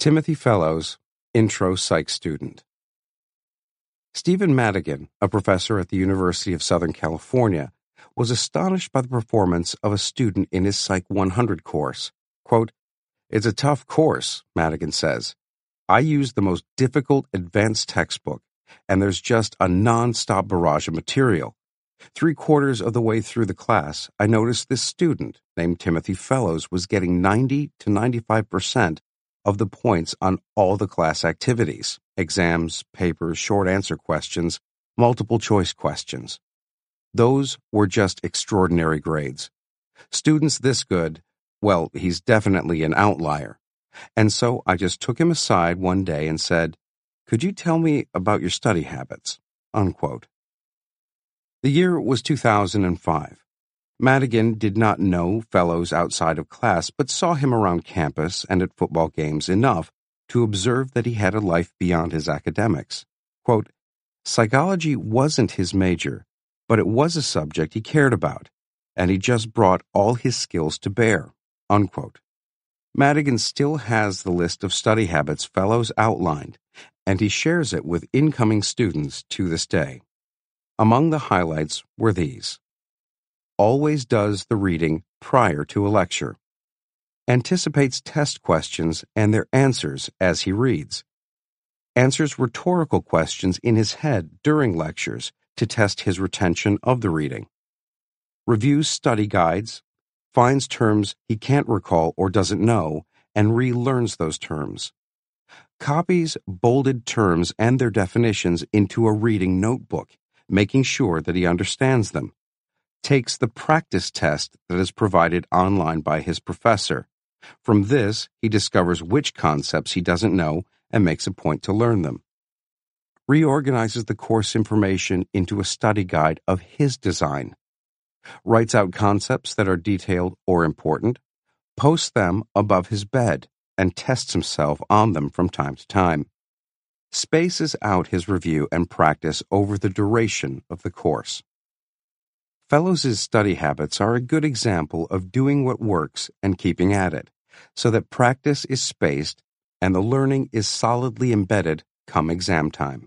Timothy Fellows, Intro Psych Student. Stephen Madigan, a professor at the University of Southern California, was astonished by the performance of a student in his Psych 100 course. Quote, "It's a tough course," Madigan says. "I used the most difficult advanced textbook, and there's just a non-stop barrage of material. 3/4 of the way through the class, I noticed this student, named Timothy Fellows, was getting 90 to 95% of the points on all the class activities, exams, papers, short answer questions, multiple choice questions. Those were just extraordinary grades. Students this good, well, he's definitely an outlier. And so I just took him aside one day and said, 'Could you tell me about your study habits?'" Unquote. The year was 2005. Madigan did not know Fellows outside of class, but saw him around campus and at football games enough to observe that he had a life beyond his academics. Quote, "Psychology wasn't his major, but it was a subject he cared about, and he just brought all his skills to bear." Unquote. Madigan still has the list of study habits Fellows outlined, and he shares it with incoming students to this day. Among the highlights were these: always does the reading prior to a lecture, anticipates test questions and their answers as he reads, answers rhetorical questions in his head during lectures to test his retention of the reading, reviews study guides, finds terms he can't recall or doesn't know, and relearns those terms, copies bolded terms and their definitions into a reading notebook, making sure that he understands them, takes the practice test that is provided online by his professor. From this, he discovers which concepts he doesn't know and makes a point to learn them, reorganizes the course information into a study guide of his design, writes out concepts that are detailed or important, posts them above his bed, and tests himself on them from time to time, spaces out his review and practice over the duration of the course. Fellows' study habits are a good example of doing what works and keeping at it, so that practice is spaced and the learning is solidly embedded come exam time.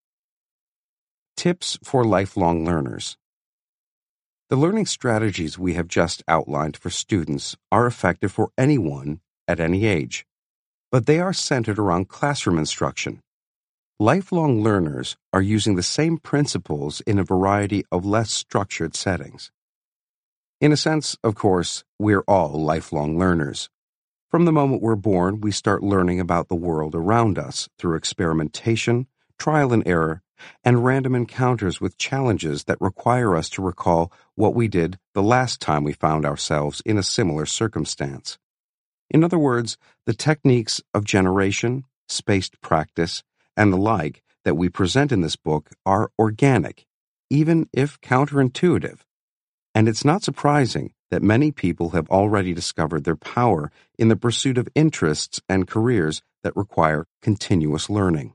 Tips for lifelong learners. The learning strategies we have just outlined for students are effective for anyone at any age, but they are centered around classroom instruction. Lifelong learners are using the same principles in a variety of less structured settings. In a sense, of course, we're all lifelong learners. From the moment we're born, we start learning about the world around us through experimentation, trial and error, and random encounters with challenges that require us to recall what we did the last time we found ourselves in a similar circumstance. In other words, the techniques of generation, spaced practice, and the like that we present in this book are organic, even if counterintuitive. And it's not surprising that many people have already discovered their power in the pursuit of interests and careers that require continuous learning.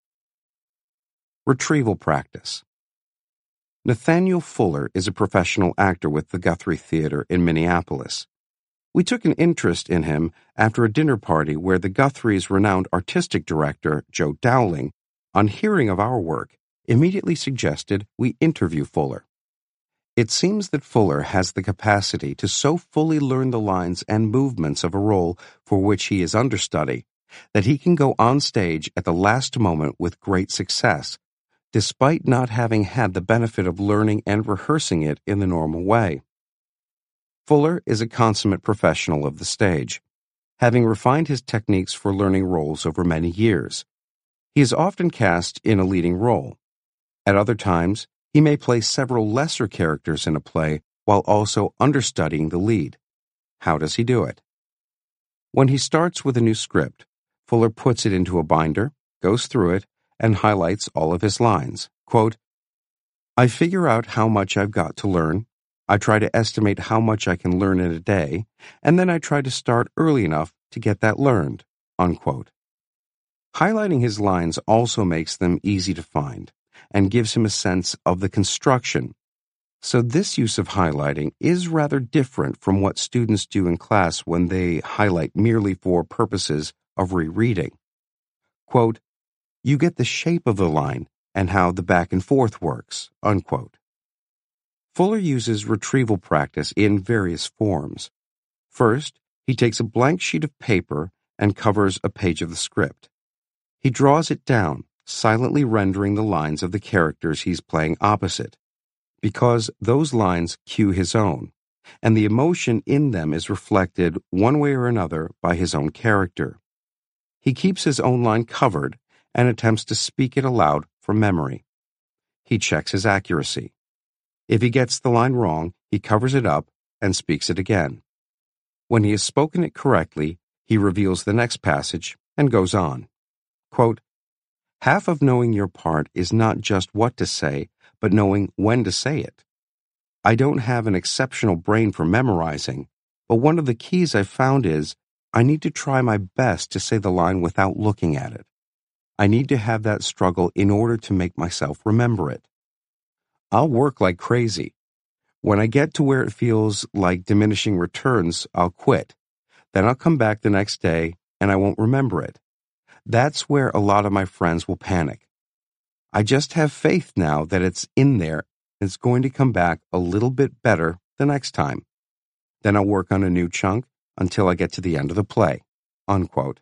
Retrieval practice. Nathaniel Fuller is a professional actor with the Guthrie Theater in Minneapolis. We took an interest in him after a dinner party where the Guthrie's renowned artistic director, Joe Dowling, on hearing of our work, immediately suggested we interview Fuller. It seems that Fuller has the capacity to so fully learn the lines and movements of a role for which he is understudy that he can go on stage at the last moment with great success, despite not having had the benefit of learning and rehearsing it in the normal way. Fuller is a consummate professional of the stage, having refined his techniques for learning roles over many years. He is often cast in a leading role. At other times, he may play several lesser characters in a play while also understudying the lead. How does he do it? When he starts with a new script, Fuller puts it into a binder, goes through it, and highlights all of his lines. Quote, "I figure out how much I've got to learn. I try to estimate how much I can learn in a day, and then I try to start early enough to get that learned." Unquote. Highlighting his lines also makes them easy to find and gives him a sense of the construction. So this use of highlighting is rather different from what students do in class when they highlight merely for purposes of rereading. Quote, "You get the shape of the line and how the back and forth works," unquote. Fuller uses retrieval practice in various forms. First, he takes a blank sheet of paper and covers a page of the script. He draws it down, silently rendering the lines of the characters he's playing opposite, because those lines cue his own, and the emotion in them is reflected one way or another by his own character. He keeps his own line covered and attempts to speak it aloud from memory. He checks his accuracy. If he gets the line wrong, he covers it up and speaks it again. When he has spoken it correctly, he reveals the next passage and goes on. Quote, "Half of knowing your part is not just what to say, but knowing when to say it. I don't have an exceptional brain for memorizing, but one of the keys I've found is I need to try my best to say the line without looking at it. I need to have that struggle in order to make myself remember it. I'll work like crazy. When I get to where it feels like diminishing returns, I'll quit. Then I'll come back the next day and I won't remember it. That's where a lot of my friends will panic. I just have faith now that it's in there and it's going to come back a little bit better the next time. Then I'll work on a new chunk until I get to the end of the play." Unquote.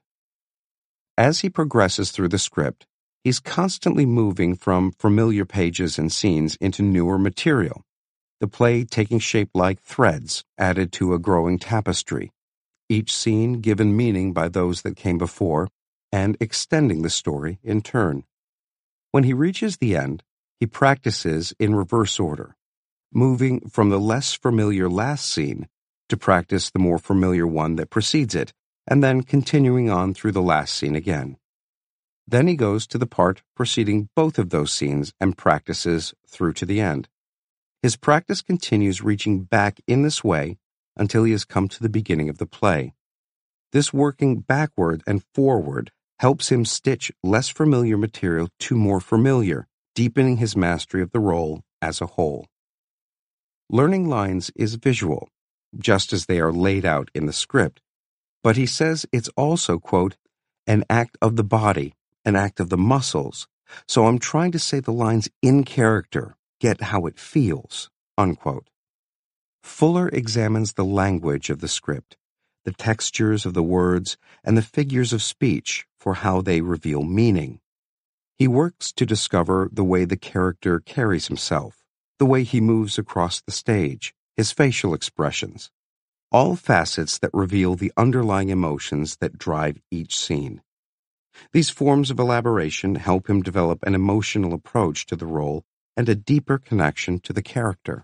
As he progresses through the script, he's constantly moving from familiar pages and scenes into newer material, the play taking shape like threads added to a growing tapestry, each scene given meaning by those that came before, and extending the story in turn. When he reaches the end, he practices in reverse order, moving from the less familiar last scene to practice the more familiar one that precedes it, and then continuing on through the last scene again. Then he goes to the part preceding both of those scenes and practices through to the end. His practice continues reaching back in this way until he has come to the beginning of the play. This working backward and forward helps him stitch less familiar material to more familiar, deepening his mastery of the role as a whole. Learning lines is visual, just as they are laid out in the script, but he says it's also, quote, "an act of the body, an act of the muscles, so I'm trying to say the lines in character, get how it feels," unquote. Fuller examines the language of the script, the textures of the words, and the figures of speech for how they reveal meaning. He works to discover the way the character carries himself, the way he moves across the stage, his facial expressions, all facets that reveal the underlying emotions that drive each scene. These forms of elaboration help him develop an emotional approach to the role and a deeper connection to the character.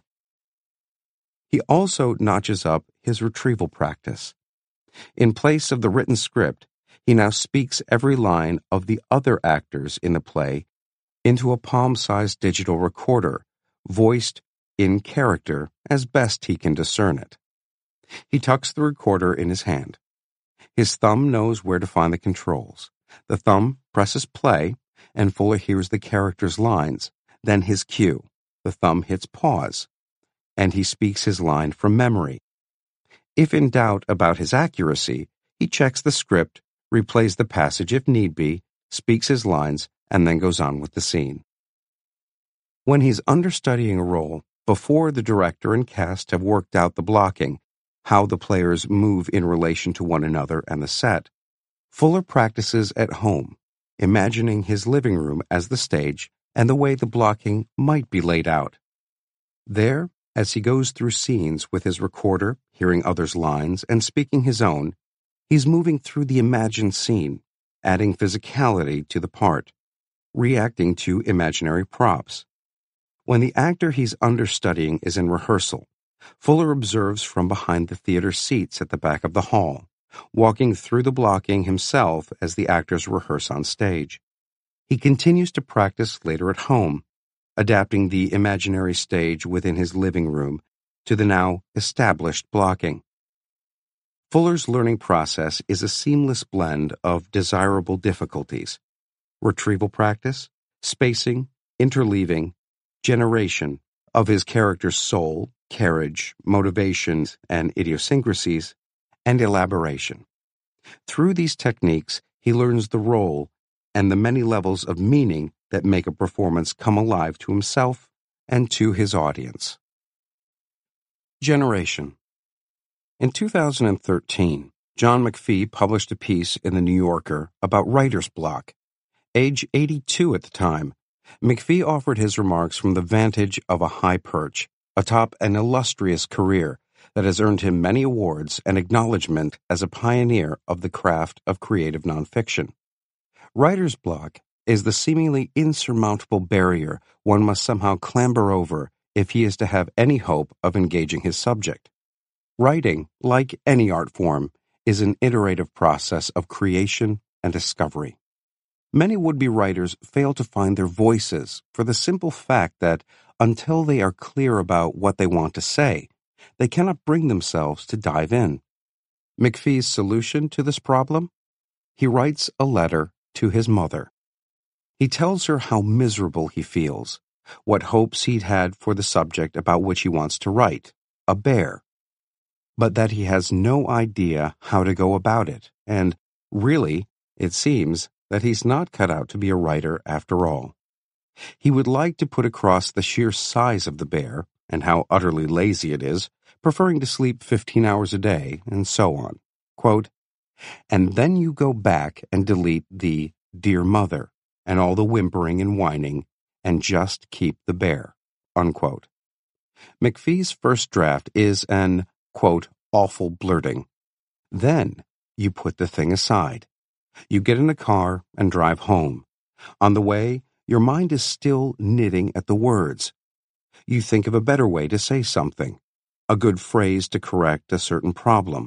He also notches up his retrieval practice. In place of the written script, he now speaks every line of the other actors in the play into a palm-sized digital recorder, voiced in character as best he can discern it. He tucks the recorder in his hand. His thumb knows where to find the controls. The thumb presses play, and Fuller hears the character's lines, then his cue. The thumb hits pause, and he speaks his line from memory. If in doubt about his accuracy, he checks the script, replays the passage if need be, speaks his lines, and then goes on with the scene. When he's understudying a role, before the director and cast have worked out the blocking, how the players move in relation to one another and the set, Fuller practices at home, imagining his living room as the stage and the way the blocking might be laid out. There, as he goes through scenes with his recorder, hearing others' lines, and speaking his own, he's moving through the imagined scene, adding physicality to the part, reacting to imaginary props. When the actor he's understudying is in rehearsal, Fuller observes from behind the theater seats at the back of the hall, walking through the blocking himself as the actors rehearse on stage. He continues to practice later at home, adapting the imaginary stage within his living room to the now established blocking. Fuller's learning process is a seamless blend of desirable difficulties: retrieval practice, spacing, interleaving, generation of his character's soul, carriage, motivations, and idiosyncrasies, and elaboration. Through these techniques, he learns the role and the many levels of meaning that make a performance come alive to himself and to his audience. Generation. In 2013, John McPhee published a piece in The New Yorker about writer's block. Age 82 at the time, McPhee offered his remarks from the vantage of a high perch, atop an illustrious career that has earned him many awards and acknowledgement as a pioneer of the craft of creative nonfiction. Writer's block is the seemingly insurmountable barrier one must somehow clamber over if he is to have any hope of engaging his subject. Writing, like any art form, is an iterative process of creation and discovery. Many would-be writers fail to find their voices for the simple fact that, until they are clear about what they want to say, they cannot bring themselves to dive in. McPhee's solution to this problem? He writes a letter to his mother. He tells her how miserable he feels, what hopes he'd had for the subject about which he wants to write, a bear, but that he has no idea how to go about it, and, really, it seems that he's not cut out to be a writer after all. He would like to put across the sheer size of the bear, and how utterly lazy it is, preferring to sleep 15 hours a day, and so on. Quote, and then you go back and delete the "Dear Mother" and all the whimpering and whining, and just keep the bear. Unquote. McPhee's first draft is an, quote, awful blurting. Then you put the thing aside. You get in a car and drive home. On the way, your mind is still knitting at the words. You think of a better way to say something, a good phrase to correct a certain problem.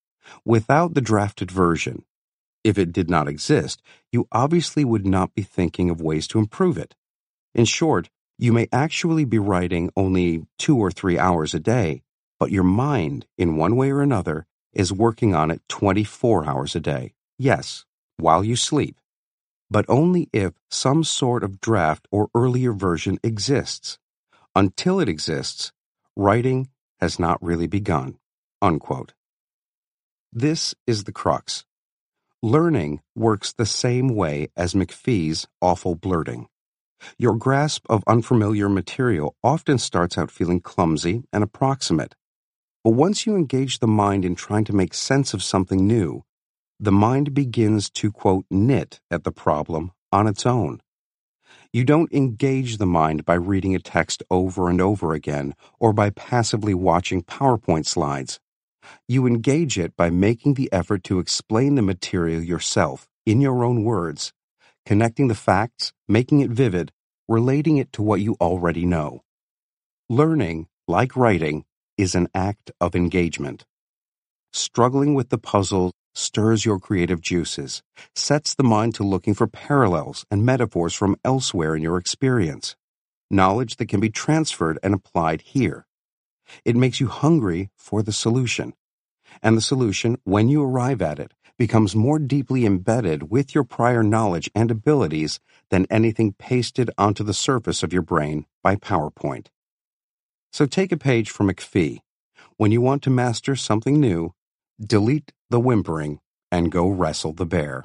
Without the drafted version, if it did not exist, you obviously would not be thinking of ways to improve it. In short, you may actually be writing only 2 or 3 hours a day, but your mind, in one way or another, is working on it 24 hours a day. Yes, while you sleep. But only if some sort of draft or earlier version exists. Until it exists, writing has not really begun. Unquote. This is the crux. Learning works the same way as McPhee's awful blurting. Your grasp of unfamiliar material often starts out feeling clumsy and approximate. But once you engage the mind in trying to make sense of something new, the mind begins to, quote, knit at the problem on its own. You don't engage the mind by reading a text over and over again or by passively watching PowerPoint slides. You engage it by making the effort to explain the material yourself, in your own words, connecting the facts, making it vivid, relating it to what you already know. Learning, like writing, is an act of engagement. Struggling with the puzzle stirs your creative juices, sets the mind to looking for parallels and metaphors from elsewhere in your experience, knowledge that can be transferred and applied here. It makes you hungry for the solution, and the solution, when you arrive at it, becomes more deeply embedded with your prior knowledge and abilities than anything pasted onto the surface of your brain by PowerPoint. So take a page from McPhee. When you want to master something new, delete the whimpering and go wrestle the bear.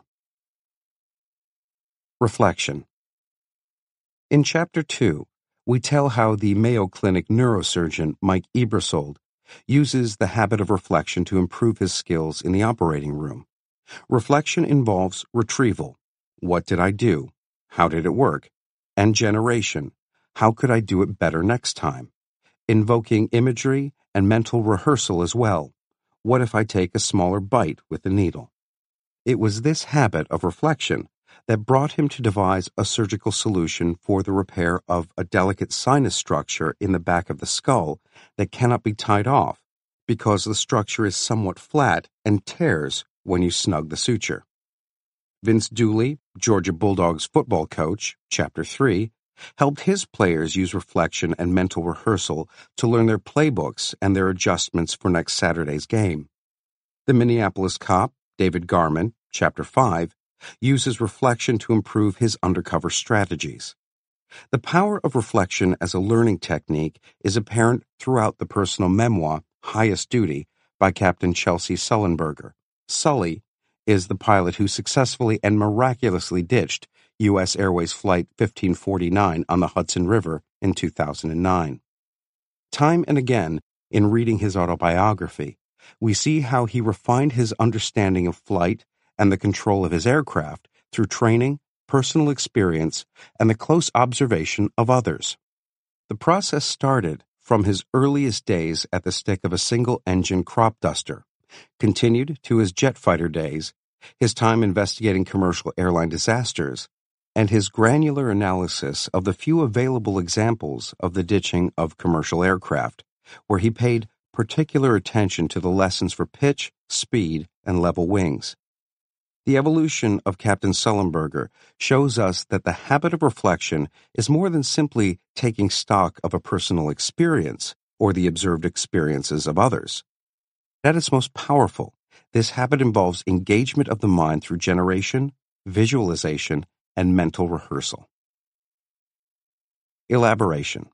Reflection. In Chapter 2, we tell how the Mayo Clinic neurosurgeon Mike Ebersold uses the habit of reflection to improve his skills in the operating room. Reflection involves retrieval. What did I do? How did it work? And generation. How could I do it better next time? Invoking imagery and mental rehearsal as well. What if I take a smaller bite with the needle? It was this habit of reflection that brought him to devise a surgical solution for the repair of a delicate sinus structure in the back of the skull that cannot be tied off because the structure is somewhat flat and tears when you snug the suture. Vince Dooley, Georgia Bulldogs football coach, Chapter 3, helped his players use reflection and mental rehearsal to learn their playbooks and their adjustments for next Saturday's game. The Minneapolis cop, David Garman, Chapter 5, uses reflection to improve his undercover strategies. The power of reflection as a learning technique is apparent throughout the personal memoir, Highest Duty, by Captain Chelsea Sullenberger. Sully is the pilot who successfully and miraculously ditched U.S. Airways Flight 1549 on the Hudson River in 2009. Time and again, in reading his autobiography, we see how he refined his understanding of flight and the control of his aircraft through training, personal experience, and the close observation of others. The process started from his earliest days at the stick of a single-engine crop duster, continued to his jet fighter days, his time investigating commercial airline disasters, and his granular analysis of the few available examples of the ditching of commercial aircraft, where he paid particular attention to the lessons for pitch, speed, and level wings. The evolution of Captain Sullenberger shows us that the habit of reflection is more than simply taking stock of a personal experience or the observed experiences of others. At its most powerful, this habit involves engagement of the mind through generation, visualization, and mental rehearsal. Elaboration.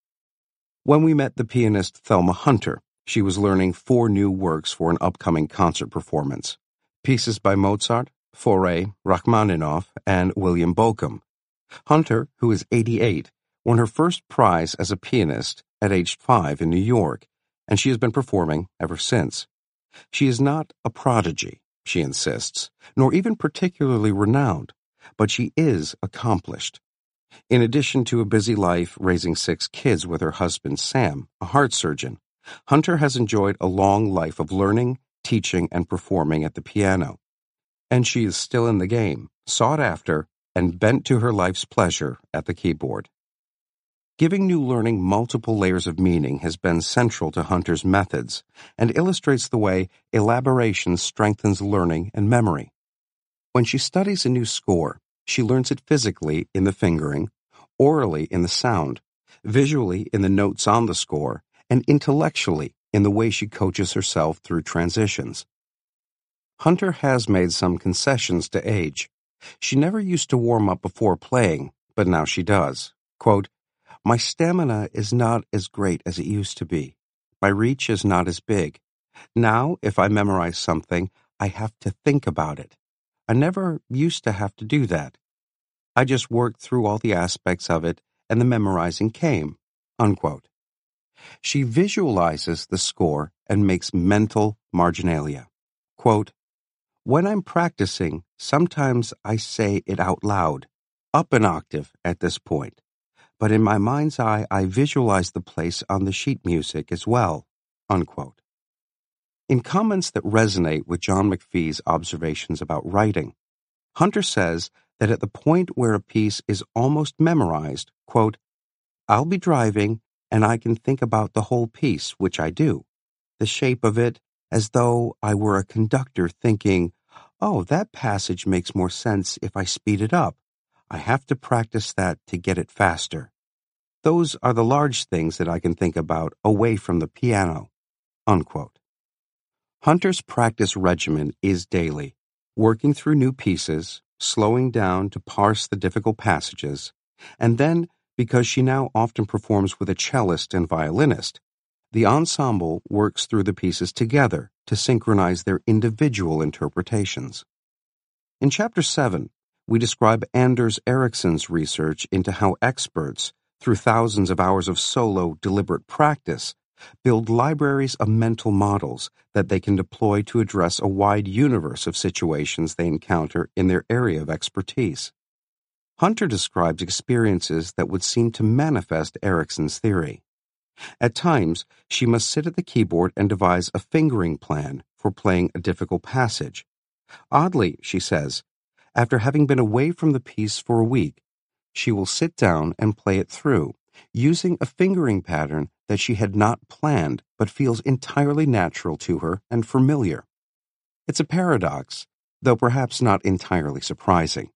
When we met the pianist Thelma Hunter, she was learning 4 new works for an upcoming concert performance. Pieces by Mozart, Fauré, Rachmaninoff, and William Bochum. Hunter, who is 88, won her first prize as a pianist at age 5 in New York, and she has been performing ever since. She is not a prodigy, she insists, nor even particularly renowned, but she is accomplished. In addition to a busy life raising 6 kids with her husband Sam, a heart surgeon, Hunter has enjoyed a long life of learning, teaching, and performing at the piano. And she is still in the game, sought after, and bent to her life's pleasure at the keyboard. Giving new learning multiple layers of meaning has been central to Hunter's methods and illustrates the way elaboration strengthens learning and memory. When she studies a new score, she learns it physically in the fingering, orally in the sound, visually in the notes on the score, and intellectually in the way she coaches herself through transitions. Hunter has made some concessions to age. She never used to warm up before playing, but now she does. Quote, "My stamina is not as great as it used to be. My reach is not as big. Now, if I memorize something, I have to think about it. I never used to have to do that. I just worked through all the aspects of it, and the memorizing came." Unquote. She visualizes the score and makes mental marginalia. Quote, "When I'm practicing, sometimes I say it out loud, up an octave at this point, but in my mind's eye I visualize the place on the sheet music as well." Unquote. In comments that resonate with John McPhee's observations about writing, Hunter says that at the point where a piece is almost memorized, quote, "I'll be driving and I can think about the whole piece, which I do, the shape of it, as though I were a conductor thinking, oh, that passage makes more sense if I speed it up. I have to practice that to get it faster. Those are the large things that I can think about away from the piano." Unquote. Hunter's practice regimen is daily, working through new pieces, slowing down to parse the difficult passages, and then, because she now often performs with a cellist and violinist, the ensemble works through the pieces together to synchronize their individual interpretations. In Chapter 7, we describe Anders Ericsson's research into how experts, through thousands of hours of solo, deliberate practice, build libraries of mental models that they can deploy to address a wide universe of situations they encounter in their area of expertise. Hunter describes experiences that would seem to manifest Ericsson's theory. At times, she must sit at the keyboard and devise a fingering plan for playing a difficult passage. Oddly, she says, after having been away from the piece for a week, she will sit down and play it through, using a fingering pattern that she had not planned but feels entirely natural to her and familiar. It's a paradox, though perhaps not entirely surprising.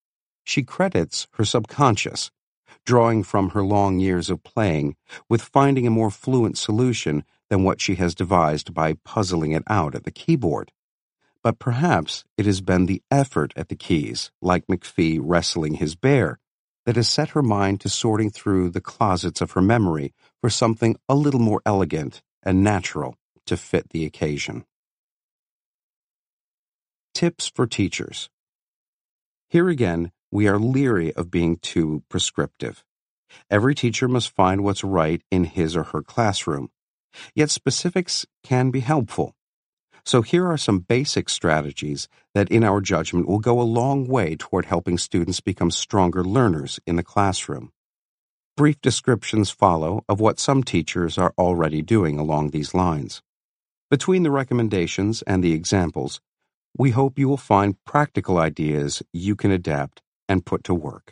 She credits her subconscious, drawing from her long years of playing, with finding a more fluent solution than what she has devised by puzzling it out at the keyboard. But perhaps it has been the effort at the keys, like McPhee wrestling his bear, that has set her mind to sorting through the closets of her memory for something a little more elegant and natural to fit the occasion. Tips for teachers. Here again, we are leery of being too prescriptive. Every teacher must find what's right in his or her classroom. Yet specifics can be helpful. So here are some basic strategies that, in our judgment, will go a long way toward helping students become stronger learners in the classroom. Brief descriptions follow of what some teachers are already doing along these lines. Between the recommendations and the examples, we hope you will find practical ideas you can adapt and put to work.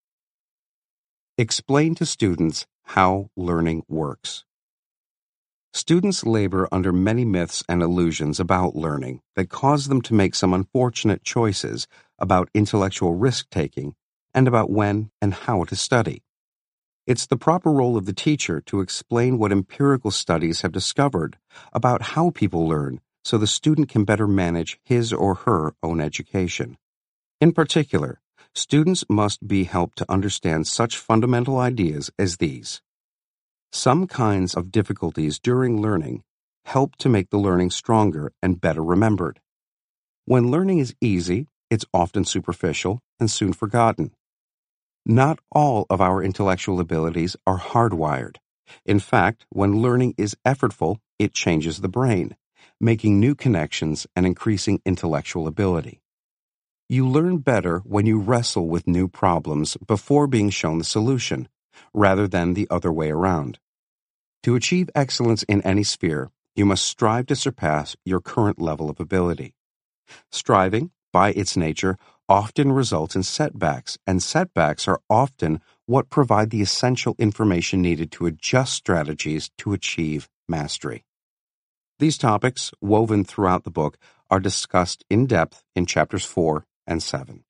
Explain to students how learning works. Students labor under many myths and illusions about learning that cause them to make some unfortunate choices about intellectual risk-taking and about when and how to study. It's the proper role of the teacher to explain what empirical studies have discovered about how people learn so the student can better manage his or her own education. In particular, students must be helped to understand such fundamental ideas as these. Some kinds of difficulties during learning help to make the learning stronger and better remembered. When learning is easy, it's often superficial and soon forgotten. Not all of our intellectual abilities are hardwired. In fact, when learning is effortful, it changes the brain, making new connections and increasing intellectual ability. You learn better when you wrestle with new problems before being shown the solution, rather than the other way around. To achieve excellence in any sphere, you must strive to surpass your current level of ability. Striving, by its nature, often results in setbacks, and setbacks are often what provide the essential information needed to adjust strategies to achieve mastery. These topics, woven throughout the book, are discussed in depth in chapters 4 and 7.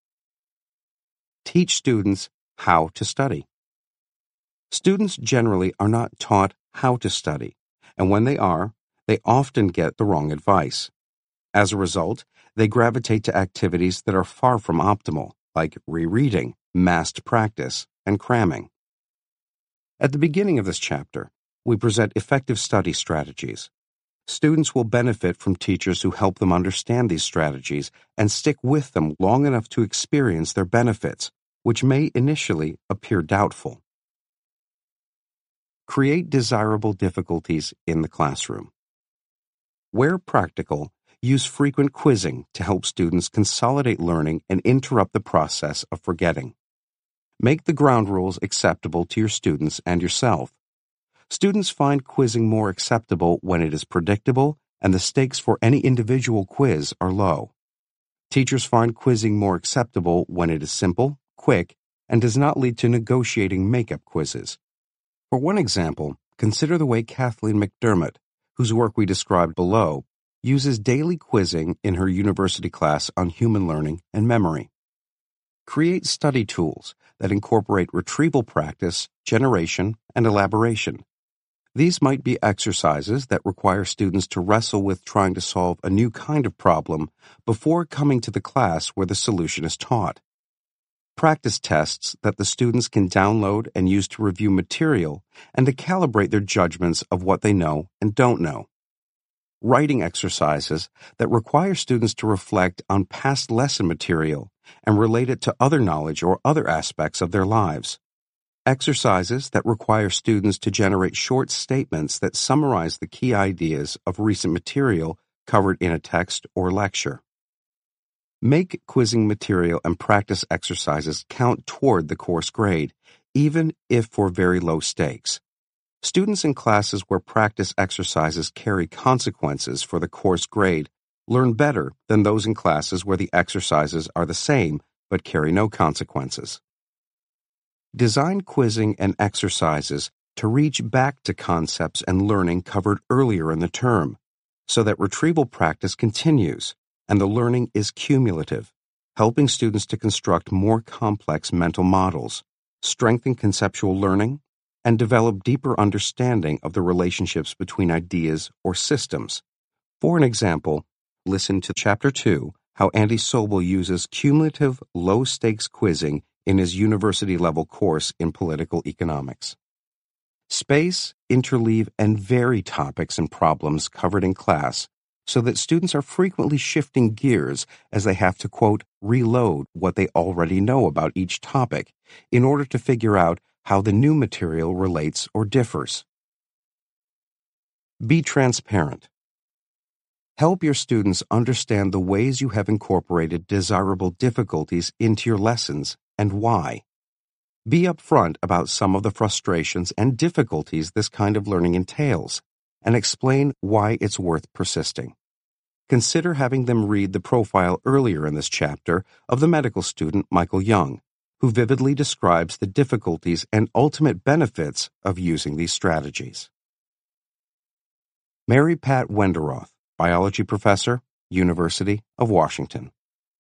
Teach students how to study. Students generally are not taught how to study, and when they are, they often get the wrong advice. As a result, they gravitate to activities that are far from optimal, like rereading, massed practice, and cramming. At the beginning of this chapter, we present effective study strategies. Students will benefit from teachers who help them understand these strategies and stick with them long enough to experience their benefits, which may initially appear doubtful. Create desirable difficulties in the classroom. Where practical, use frequent quizzing to help students consolidate learning and interrupt the process of forgetting. Make the ground rules acceptable to your students and yourself. Students find quizzing more acceptable when it is predictable and the stakes for any individual quiz are low. Teachers find quizzing more acceptable when it is simple, quick, and does not lead to negotiating make-up quizzes. For one example, consider the way Kathleen McDermott, whose work we described below, uses daily quizzing in her university class on human learning and memory. Create study tools that incorporate retrieval practice, generation, and elaboration. These might be exercises that require students to wrestle with trying to solve a new kind of problem before coming to the class where the solution is taught. Practice tests that the students can download and use to review material and to calibrate their judgments of what they know and don't know. Writing exercises that require students to reflect on past lesson material and relate it to other knowledge or other aspects of their lives. Exercises that require students to generate short statements that summarize the key ideas of recent material covered in a text or lecture. Make quizzing material and practice exercises count toward the course grade, even if for very low stakes. Students in classes where practice exercises carry consequences for the course grade learn better than those in classes where the exercises are the same but carry no consequences. Design quizzing and exercises to reach back to concepts and learning covered earlier in the term, so that retrieval practice continues and the learning is cumulative, helping students to construct more complex mental models, strengthen conceptual learning, and develop deeper understanding of the relationships between ideas or systems. For an example, listen to Chapter 2, how Andy Sobel uses cumulative, low-stakes quizzing in his university-level course in political economics. Space, interleave, and vary topics and problems covered in class so that students are frequently shifting gears as they have to, quote, reload what they already know about each topic in order to figure out how the new material relates or differs. Be transparent. Help your students understand the ways you have incorporated desirable difficulties into your lessons and why. Be upfront about some of the frustrations and difficulties this kind of learning entails, and explain why it's worth persisting. Consider having them read the profile earlier in this chapter of the medical student Michael Young, who vividly describes the difficulties and ultimate benefits of using these strategies. Mary Pat Wenderoth, biology professor, University of Washington.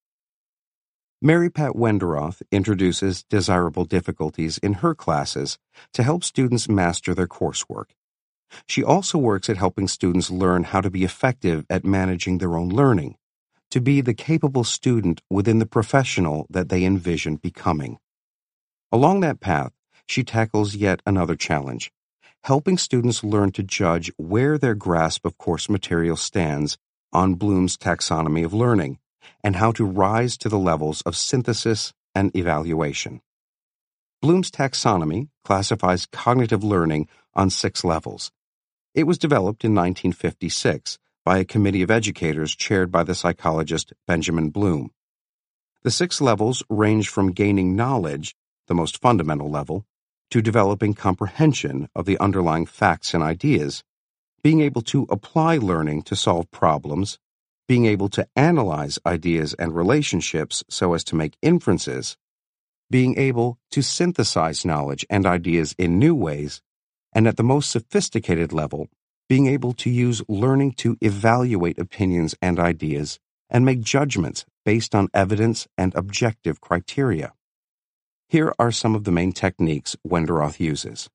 Mary Pat Wenderoth introduces desirable difficulties in her classes to help students master their coursework. She also works at helping students learn how to be effective at managing their own learning, to be the capable student within the professional that they envision becoming. Along that path, she tackles yet another challenge, helping students learn to judge where their grasp of course material stands on Bloom's taxonomy of learning, and how to rise to the levels of synthesis and evaluation. Bloom's taxonomy classifies cognitive learning on 6 levels. It was developed in 1956 by a committee of educators chaired by the psychologist Benjamin Bloom. The 6 levels range from gaining knowledge, the most fundamental level, to developing comprehension of the underlying facts and ideas, being able to apply learning to solve problems, being able to analyze ideas and relationships so as to make inferences, being able to synthesize knowledge and ideas in new ways, and at the most sophisticated level, being able to use learning to evaluate opinions and ideas and make judgments based on evidence and objective criteria. Here are some of the main techniques Wenderoth uses.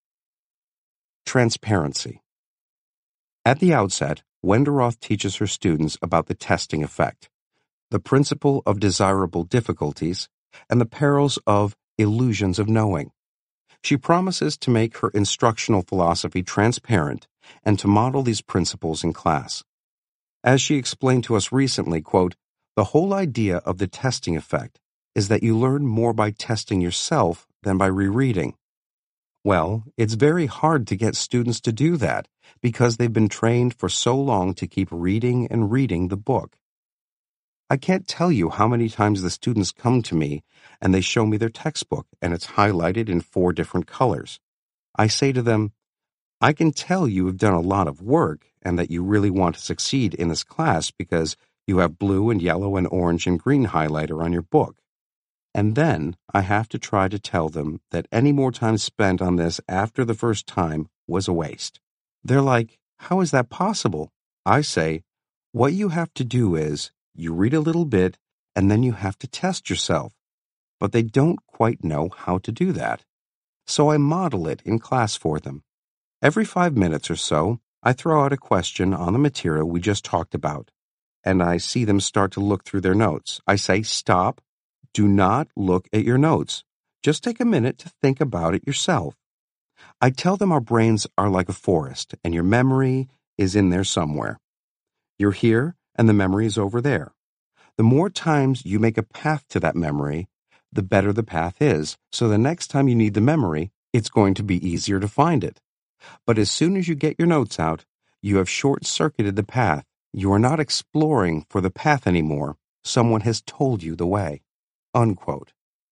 Transparency. At the outset, Wenderoth teaches her students about the testing effect, the principle of desirable difficulties, and the perils of illusions of knowing. She promises to make her instructional philosophy transparent and to model these principles in class. As she explained to us recently, quote, "The whole idea of the testing effect is that you learn more by testing yourself than by rereading." Well, it's very hard to get students to do that because they've been trained for so long to keep reading and reading the book. I can't tell you how many times the students come to me and they show me their textbook and it's highlighted in 4 different colors. I say to them, "I can tell you have done a lot of work and that you really want to succeed in this class because you have blue and yellow and orange and green highlighter on your book." And then I have to try to tell them that any more time spent on this after the first time was a waste. They're like, "How is that possible?" I say, "What you have to do is, you read a little bit and then you have to test yourself." But they don't quite know how to do that. So I model it in class for them. Every 5 minutes or so, I throw out a question on the material we just talked about, and I see them start to look through their notes. I say, "Stop. Do not look at your notes. Just take a minute to think about it yourself." I tell them our brains are like a forest, and your memory is in there somewhere. You're here, and the memory is over there. The more times you make a path to that memory, the better the path is, so the next time you need the memory, it's going to be easier to find it. But as soon as you get your notes out, you have short-circuited the path. You are not exploring for the path anymore. Someone has told you the way. Unquote.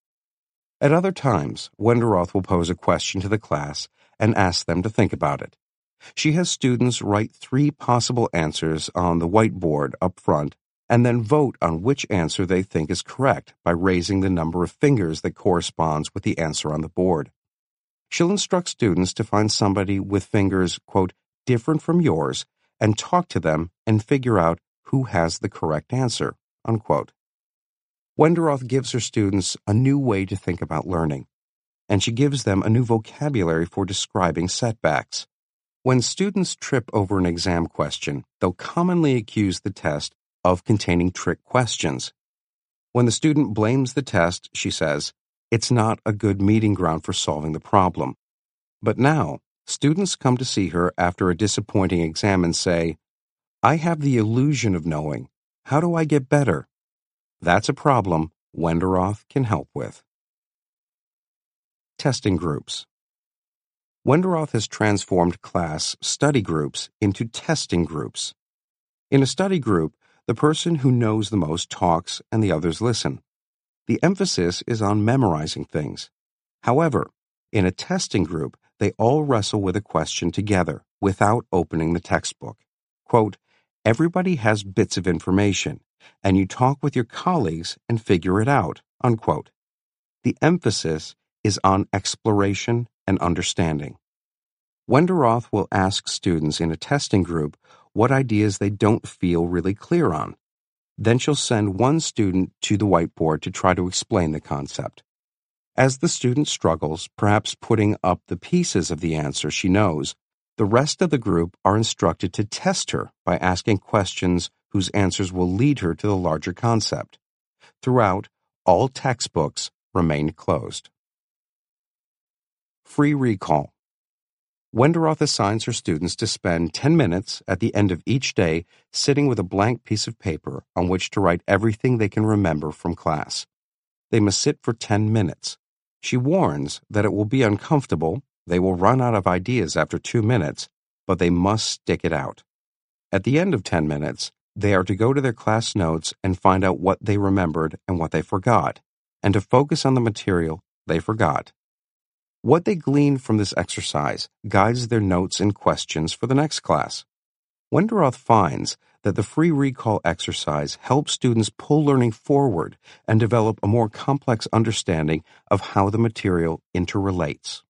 At other times, Wenderoth will pose a question to the class and ask them to think about it. She has students write 3 possible answers on the whiteboard up front and then vote on which answer they think is correct by raising the number of fingers that corresponds with the answer on the board. She'll instruct students to find somebody with fingers, quote, "different from yours," and talk to them and figure out who has the correct answer, unquote. Wenderoth gives her students a new way to think about learning, and she gives them a new vocabulary for describing setbacks. When students trip over an exam question, they'll commonly accuse the test of containing trick questions. When the student blames the test, she says, "It's not a good meeting ground for solving the problem." But now, students come to see her after a disappointing exam and say, I have the illusion of knowing. How do I get better? That's a problem Wenderoth can help with. Testing groups. Wenderoth has transformed class study groups into testing groups. In a study group, the person who knows the most talks and the others listen. The emphasis is on memorizing things. However, in a testing group, they all wrestle with a question together without opening the textbook. Quote, everybody has bits of information, and you talk with your colleagues and figure it out, unquote. The emphasis is on exploration and understanding. Wenderoth will ask students in a testing group what ideas they don't feel really clear on. Then she'll send one student to the whiteboard to try to explain the concept. As the student struggles, perhaps putting up the pieces of the answer she knows, the rest of the group are instructed to test her by asking questions whose answers will lead her to the larger concept. Throughout, all textbooks remained closed. Free recall. Wenderoth assigns her students to spend 10 minutes at the end of each day sitting with a blank piece of paper on which to write everything they can remember from class. They must sit for 10 minutes. She warns that it will be uncomfortable, they will run out of ideas after 2 minutes, but they must stick it out. At the end of 10 minutes, they are to go to their class notes and find out what they remembered and what they forgot, and to focus on the material they forgot. What they glean from this exercise guides their notes and questions for the next class. Wenderoth finds that the free recall exercise helps students pull learning forward and develop a more complex understanding of how the material interrelates.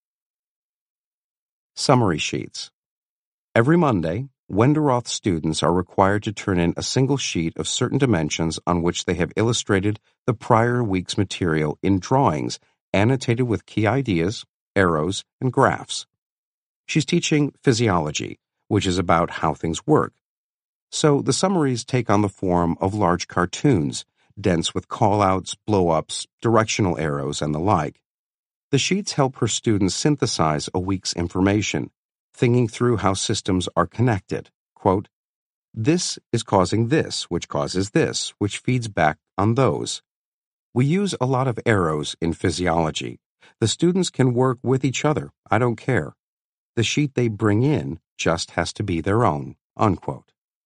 Summary sheets. Every Monday, Wenderoth students are required to turn in a single sheet of certain dimensions on which they have illustrated the prior week's material in drawings annotated with key ideas, arrows, and graphs. She's teaching physiology, which is about how things work. So the summaries take on the form of large cartoons, dense with call-outs, blow-ups, directional arrows, and the like. The sheets help her students synthesize a week's information, thinking through how systems are connected. Quote, this is causing this, which causes this, which feeds back on those. We use a lot of arrows in physiology. The students can work with each other. I don't care. The sheet they bring in just has to be their own. Unquote.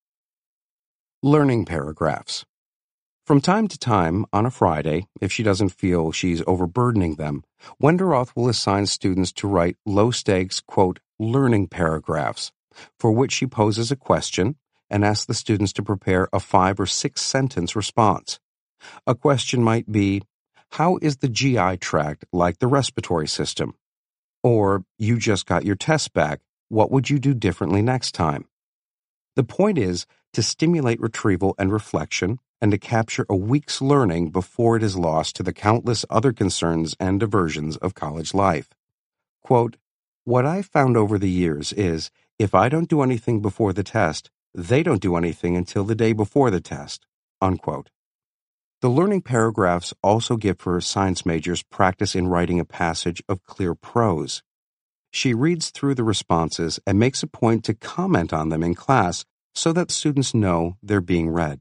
Learning paragraphs. From time to time, on a Friday, if she doesn't feel she's overburdening them, Wenderoth will assign students to write low-stakes, quote, learning paragraphs, for which she poses a question and asks the students to prepare a 5 or 6 sentence response. A question might be, how is the GI tract like the respiratory system? Or, you just got your test back, what would you do differently next time? The point is to stimulate retrieval and reflection and to capture a week's learning before it is lost to the countless other concerns and diversions of college life. Quote, what I've found over the years is, if I don't do anything before the test, they don't do anything until the day before the test. Unquote. The learning paragraphs also give her science majors practice in writing a passage of clear prose. She reads through the responses and makes a point to comment on them in class so that students know they're being read.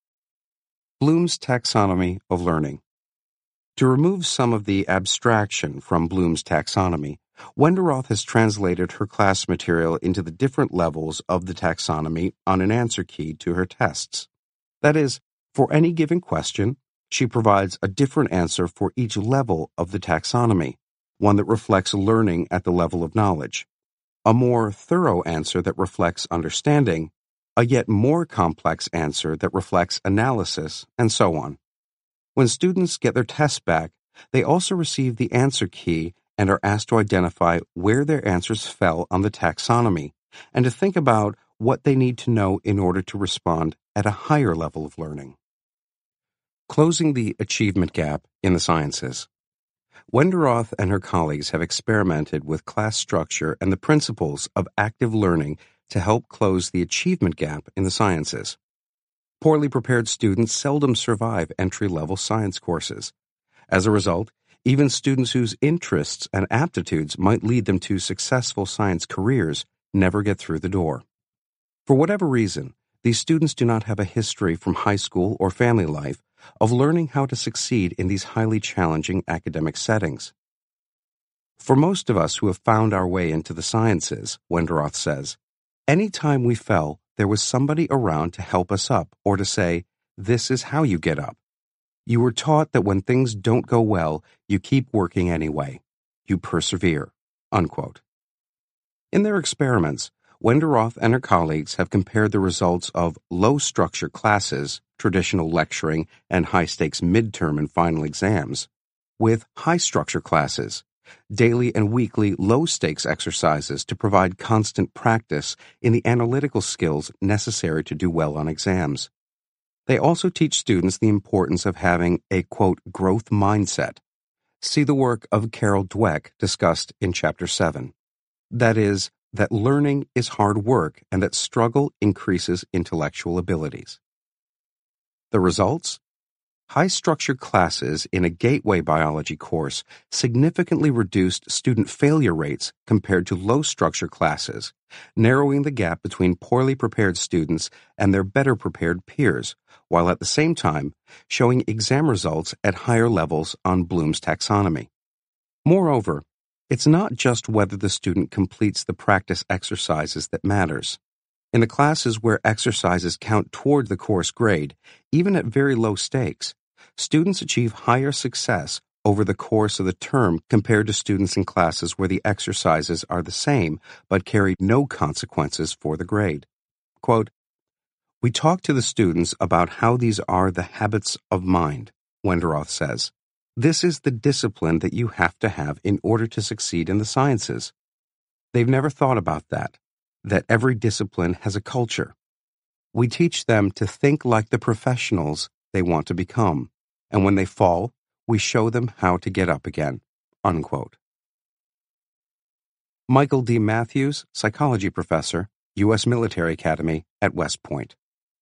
Bloom's taxonomy of learning. To remove some of the abstraction from Bloom's taxonomy, Wenderoth has translated her class material into the different levels of the taxonomy on an answer key to her tests. That is, for any given question, she provides a different answer for each level of the taxonomy, one that reflects learning at the level of knowledge, a more thorough answer that reflects understanding, a yet more complex answer that reflects analysis, and so on. When students get their tests back, they also receive the answer key and are asked to identify where their answers fell on the taxonomy and to think about what they need to know in order to respond at a higher level of learning. Closing the achievement gap in the sciences. Wenderoth and her colleagues have experimented with class structure and the principles of active learning to help close the achievement gap in the sciences. Poorly prepared students seldom survive entry-level science courses. As a result, even students whose interests and aptitudes might lead them to successful science careers never get through the door. For whatever reason, these students do not have a history from high school or family life of learning how to succeed in these highly challenging academic settings. For most of us who have found our way into the sciences, Wenderoth says, any time we fell, there was somebody around to help us up or to say, this is how you get up. You were taught that when things don't go well, you keep working anyway. You persevere." Unquote. In their experiments, Wenderoth and her colleagues have compared the results of low-structure classes, traditional lecturing, and high-stakes midterm and final exams, with high-structure classes, daily and weekly low-stakes exercises to provide constant practice in the analytical skills necessary to do well on exams. They also teach students the importance of having a, quote, growth mindset. See the work of Carol Dweck discussed in Chapter 7. That is, that learning is hard work and that struggle increases intellectual abilities. The results? High-structure classes in a gateway biology course significantly reduced student failure rates compared to low-structure classes, narrowing the gap between poorly prepared students and their better-prepared peers, while at the same time showing exam results at higher levels on Bloom's taxonomy. Moreover, it's not just whether the student completes the practice exercises that matters. In the classes where exercises count toward the course grade, even at very low stakes, students achieve higher success over the course of the term compared to students in classes where the exercises are the same but carry no consequences for the grade. Quote, "We talk to the students about how these are the habits of mind," Wenderoth says. "This is the discipline that you have to have in order to succeed in the sciences." They've never thought about that every discipline has a culture. We teach them to think like the professionals they want to become, and when they fall, we show them how to get up again." Unquote. Michael D. Matthews, psychology professor, U.S. Military Academy at West Point.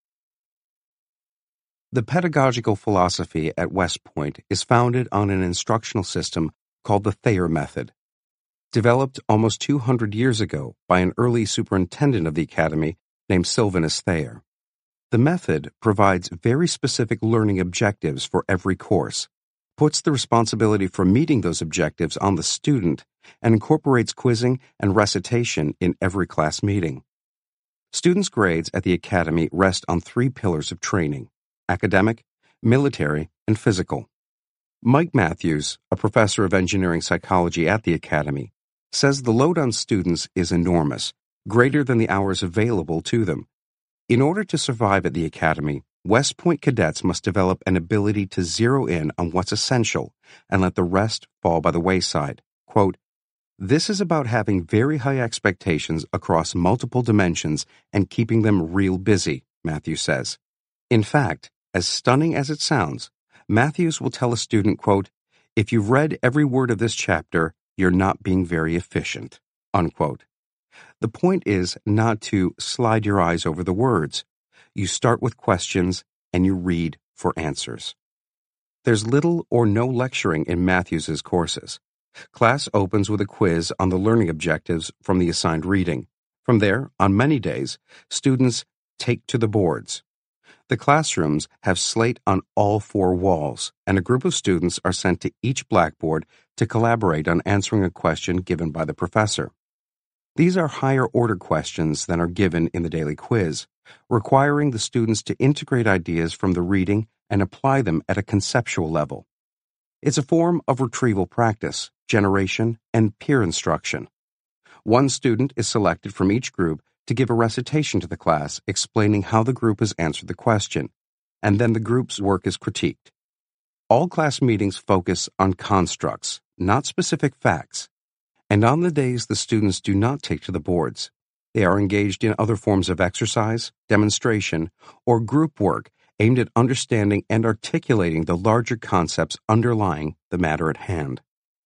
The pedagogical philosophy at West Point is founded on an instructional system called the Thayer Method. Developed almost 200 years ago by an early superintendent of the academy named Sylvanus Thayer. The method provides very specific learning objectives for every course, puts the responsibility for meeting those objectives on the student, and incorporates quizzing and recitation in every class meeting. Students' grades at the academy rest on 3 pillars of training: academic, military, and physical. Mike Matthews, a professor of engineering psychology at the academy, says the load on students is enormous, greater than the hours available to them. In order to survive at the academy, West Point cadets must develop an ability to zero in on what's essential and let the rest fall by the wayside. Quote, "This is about having very high expectations across multiple dimensions and keeping them real busy," Matthews says. In fact, as stunning as it sounds, Matthews will tell a student, quote, "If you've read every word of this chapter, you're not being very efficient." Unquote. The point is not to slide your eyes over the words. You start with questions and you read for answers. There's little or no lecturing in Matthews's courses. Class opens with a quiz on the learning objectives from the assigned reading. From there, on many days, students take to the boards. The classrooms have slate on all 4 walls, and a group of students are sent to each blackboard to collaborate on answering a question given by the professor. These are higher-order questions than are given in the daily quiz, requiring the students to integrate ideas from the reading and apply them at a conceptual level. It's a form of retrieval practice, generation, and peer instruction. One student is selected from each group to give a recitation to the class explaining how the group has answered the question, and then the group's work is critiqued. All class meetings focus on constructs, not specific facts, and on the days the students do not take to the boards, they are engaged in other forms of exercise, demonstration, or group work aimed at understanding and articulating the larger concepts underlying the matter at hand.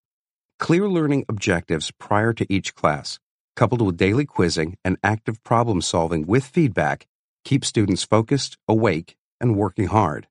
Clear learning objectives prior to each class, coupled with daily quizzing and active problem solving with feedback, keep students focused, awake, and working hard.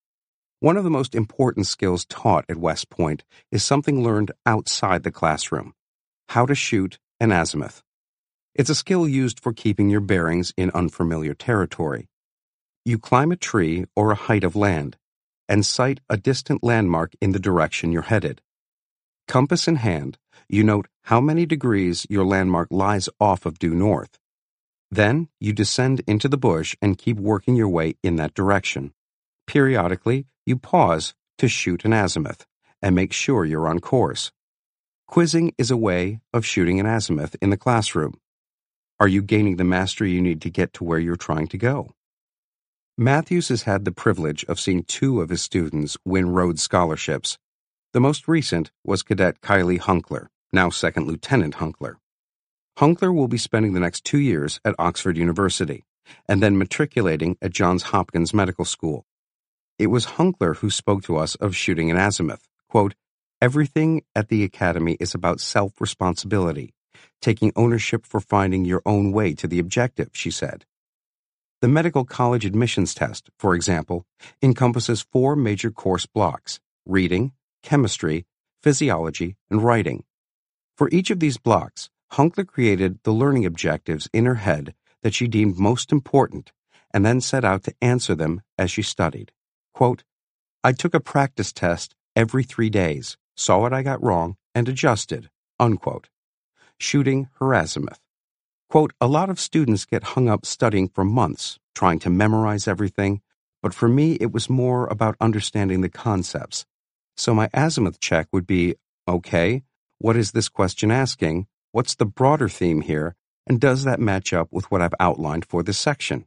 One of the most important skills taught at West Point is something learned outside the classroom: how to shoot an azimuth. It's a skill used for keeping your bearings in unfamiliar territory. You climb a tree or a height of land and sight a distant landmark in the direction you're headed. Compass in hand, you note how many degrees your landmark lies off of due north. Then you descend into the bush and keep working your way in that direction. Periodically, you pause to shoot an azimuth and make sure you're on course. Quizzing is a way of shooting an azimuth in the classroom. Are you gaining the mastery you need to get to where you're trying to go? Matthews has had the privilege of seeing 2 of his students win Rhodes Scholarships. The most recent was Cadet Kylie Hunkler, now Second Lieutenant Hunkler. Hunkler will be spending the next 2 years at Oxford University and then matriculating at Johns Hopkins Medical School. It was Hunkler who spoke to us of shooting an azimuth. Quote, "Everything at the academy is about self-responsibility, taking ownership for finding your own way to the objective," she said. The medical college admissions test, for example, encompasses 4 major course blocks: reading, chemistry, physiology, and writing. For each of these blocks, Hunkler created the learning objectives in her head that she deemed most important and then set out to answer them as she studied. Quote, "I took a practice test every 3 days, saw what I got wrong, and adjusted," unquote. Shooting her azimuth. Quote, "A lot of students get hung up studying for months, trying to memorize everything, but for me it was more about understanding the concepts. So my azimuth check would be, okay, what is this question asking? What's the broader theme here? And does that match up with what I've outlined for this section?"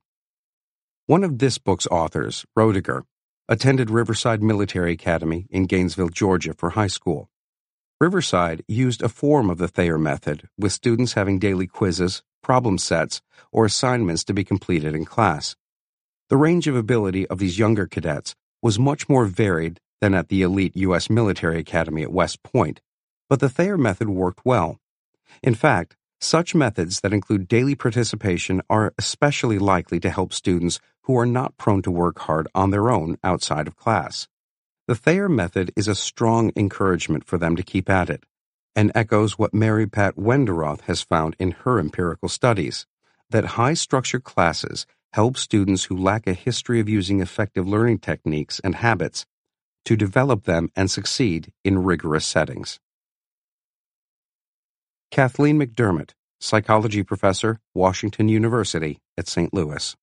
One of this book's authors, Roediger, attended Riverside Military Academy in Gainesville, Georgia for high school. Riverside used a form of the Thayer method, with students having daily quizzes, problem sets, or assignments to be completed in class. The range of ability of these younger cadets was much more varied than at the elite U.S. Military Academy at West Point, but the Thayer method worked well. In fact, such methods that include daily participation are especially likely to help students who are not prone to work hard on their own outside of class. The Thayer method is a strong encouragement for them to keep at it, and echoes what Mary Pat Wenderoth has found in her empirical studies, that high-structure classes help students who lack a history of using effective learning techniques and habits to develop them and succeed in rigorous settings. Kathleen McDermott, psychology professor, Washington University at St. Louis.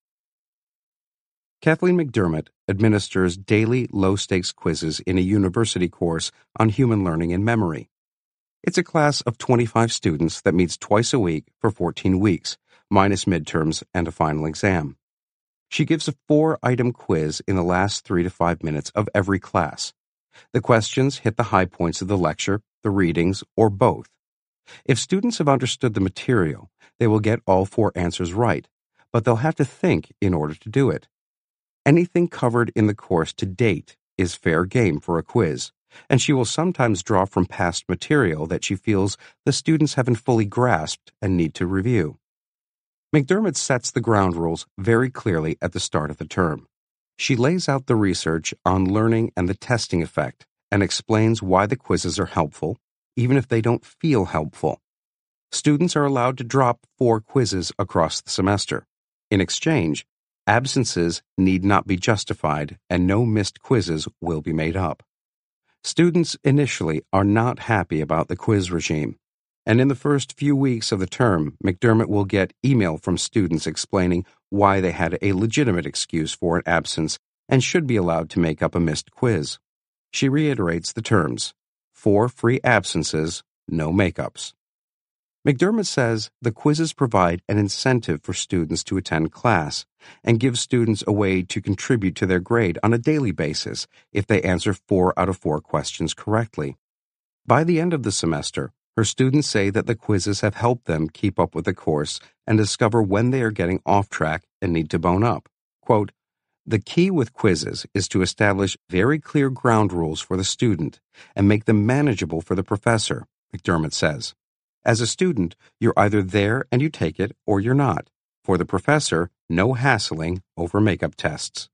Kathleen McDermott administers daily low-stakes quizzes in a university course on human learning and memory. It's a class of 25 students that meets twice a week for 14 weeks, minus midterms and a final exam. She gives a 4-item quiz in the last 3 to 5 minutes of every class. The questions hit the high points of the lecture, the readings, or both. If students have understood the material, they will get all 4 answers right, but they'll have to think in order to do it. Anything covered in the course to date is fair game for a quiz, and she will sometimes draw from past material that she feels the students haven't fully grasped and need to review. McDermott sets the ground rules very clearly at the start of the term. She lays out the research on learning and the testing effect and explains why the quizzes are helpful, even if they don't feel helpful. Students are allowed to drop 4 quizzes across the semester. In exchange, absences need not be justified and no missed quizzes will be made up. Students initially are not happy about the quiz regime, and in the first few weeks of the term, McDermott will get email from students explaining why they had a legitimate excuse for an absence and should be allowed to make up a missed quiz. She reiterates the terms: 4 free absences, no makeups. McDermott says the quizzes provide an incentive for students to attend class and give students a way to contribute to their grade on a daily basis if they answer 4 out of 4 questions correctly. By the end of the semester, her students say that the quizzes have helped them keep up with the course and discover when they are getting off track and need to bone up. Quote, "The key with quizzes is to establish very clear ground rules for the student and make them manageable for the professor," McDermott says. As a student, you're either there and you take it, or you're not. For the professor, no hassling over makeup tests.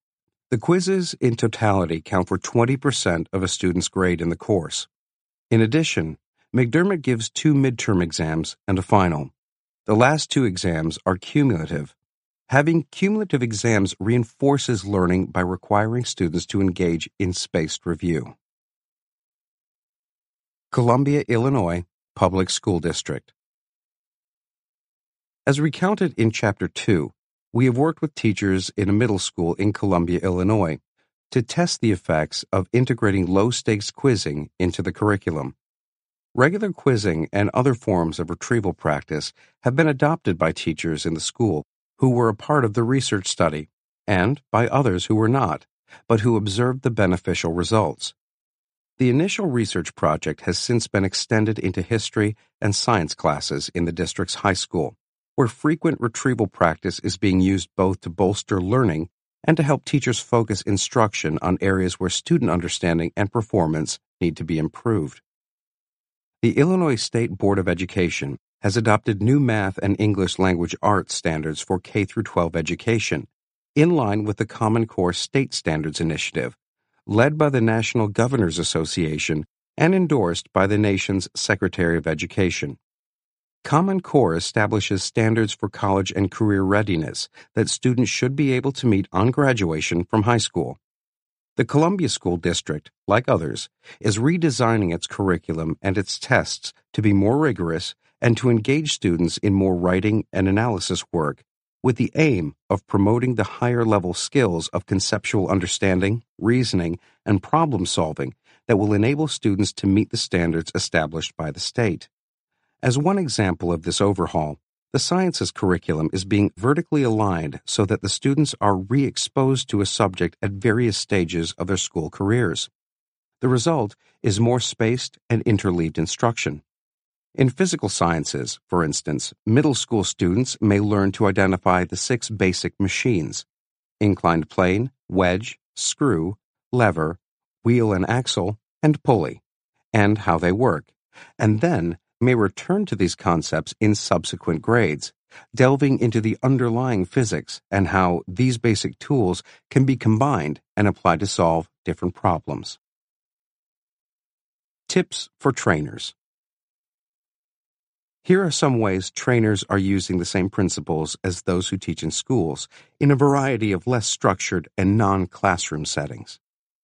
The quizzes in totality count for 20% of a student's grade in the course. In addition, McDermott gives 2 midterm exams and a final. The last two exams are cumulative. Having cumulative exams reinforces learning by requiring students to engage in spaced review. Columbia, Illinois Public School District. As recounted in Chapter 2, we have worked with teachers in a middle school in Columbia, Illinois, to test the effects of integrating low-stakes quizzing into the curriculum. Regular quizzing and other forms of retrieval practice have been adopted by teachers in the school who were a part of the research study, and by others who were not, but who observed the beneficial results. The initial research project has since been extended into history and science classes in the district's high school, where frequent retrieval practice is being used both to bolster learning and to help teachers focus instruction on areas where student understanding and performance need to be improved. The Illinois State Board of Education has adopted new math and English language arts standards for K-12 education, in line with the Common Core State Standards Initiative, led by the National Governors Association and endorsed by the nation's Secretary of Education. Common Core establishes standards for college and career readiness that students should be able to meet on graduation from high school. The Columbia School District, like others, is redesigning its curriculum and its tests to be more rigorous and to engage students in more writing and analysis work, with the aim of promoting the higher-level skills of conceptual understanding, reasoning, and problem-solving that will enable students to meet the standards established by the state. As one example of this overhaul, the sciences curriculum is being vertically aligned so that the students are re-exposed to a subject at various stages of their school careers. The result is more spaced and interleaved instruction. In physical sciences, for instance, middle school students may learn to identify the 6 basic machines: inclined plane, wedge, screw, lever, wheel and axle, and pulley, and how they work, and then may return to these concepts in subsequent grades, delving into the underlying physics and how these basic tools can be combined and applied to solve different problems. Tips for trainers. Here are some ways trainers are using the same principles as those who teach in schools in a variety of less structured and non-classroom settings.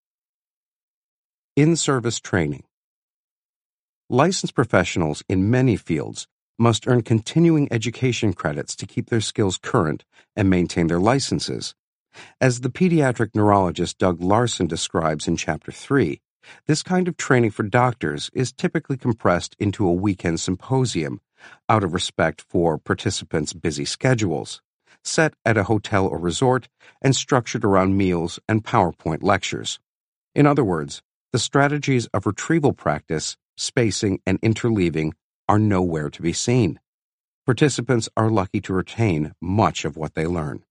In-service training. Licensed professionals in many fields must earn continuing education credits to keep their skills current and maintain their licenses. As the pediatric neurologist Doug Larson describes in Chapter 3, this kind of training for doctors is typically compressed into a weekend symposium, out of respect for participants' busy schedules, set at a hotel or resort, and structured around meals and PowerPoint lectures. In other words, the strategies of retrieval practice, spacing, and interleaving are nowhere to be seen. Participants are lucky to retain much of what they learn.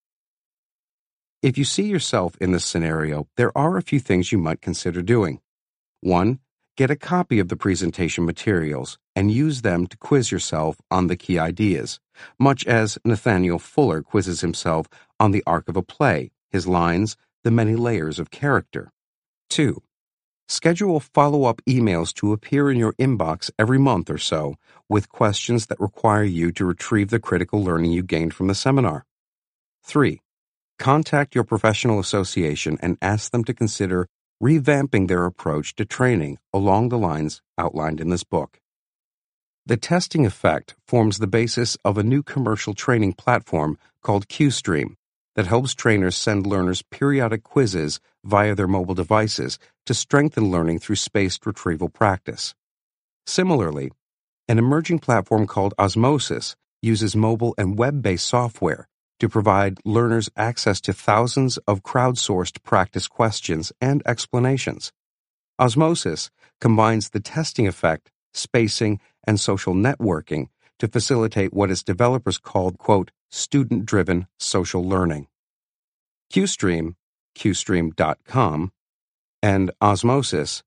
If you see yourself in this scenario, there are a few things you might consider doing. 1. Get a copy of the presentation materials and use them to quiz yourself on the key ideas, much as Nathaniel Fuller quizzes himself on the arc of a play, his lines, the many layers of character. 2. Schedule follow-up emails to appear in your inbox every month or so with questions that require you to retrieve the critical learning you gained from the seminar. 3. Contact your professional association and ask them to consider revamping their approach to training along the lines outlined in this book. The testing effect forms the basis of a new commercial training platform called QStream that helps trainers send learners periodic quizzes via their mobile devices to strengthen learning through spaced retrieval practice. Similarly, an emerging platform called Osmosis uses mobile and web-based software to provide learners access to thousands of crowdsourced practice questions and explanations. Osmosis combines the testing effect, spacing, and social networking to facilitate what its developers called, quote, student-driven social learning. QStream, qstream.com, and Osmosis,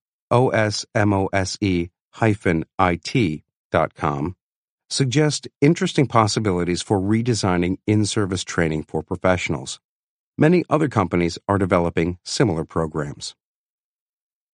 osmose-it.com, suggest interesting possibilities for redesigning in-service training for professionals. Many other companies are developing similar programs.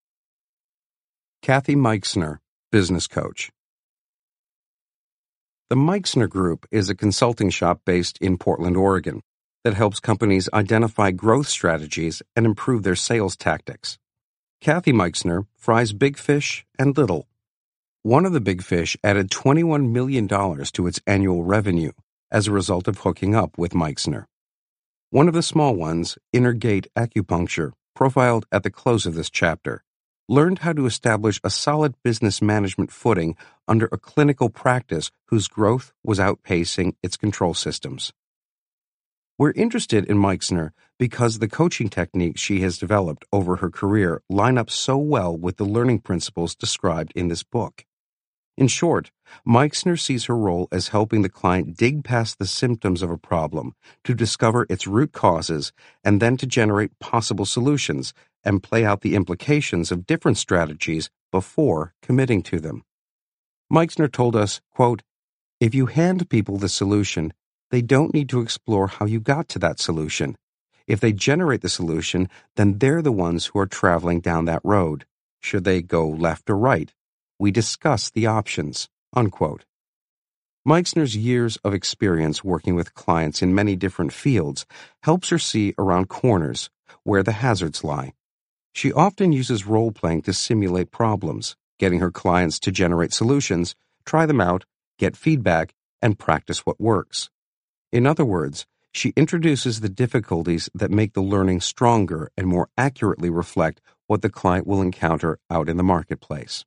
Kathy Meixner, business coach. The Meixner Group is a consulting shop based in Portland, Oregon, that helps companies identify growth strategies and improve their sales tactics. Kathy Meixner fries big fish and little. One of the big fish added $21 million to its annual revenue as a result of hooking up with Meixner. One of the small ones, Innergate Acupuncture, profiled at the close of this chapter, learned how to establish a solid business management footing under a clinical practice whose growth was outpacing its control systems. We're interested in Meixner because the coaching techniques she has developed over her career line up so well with the learning principles described in this book. In short, Meixner sees her role as helping the client dig past the symptoms of a problem to discover its root causes and then to generate possible solutions and play out the implications of different strategies before committing to them. Meixner told us, quote, "If you hand people the solution, they don't need to explore how you got to that solution. If they generate the solution, then they're the ones who are traveling down that road. Should they go left or right? We discuss the options." Unquote. Meixner's years of experience working with clients in many different fields helps her see around corners where the hazards lie. She often uses role-playing to simulate problems, getting her clients to generate solutions, try them out, get feedback, and practice what works. In other words, she introduces the difficulties that make the learning stronger and more accurately reflect what the client will encounter out in the marketplace.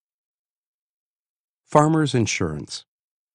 Farmers Insurance.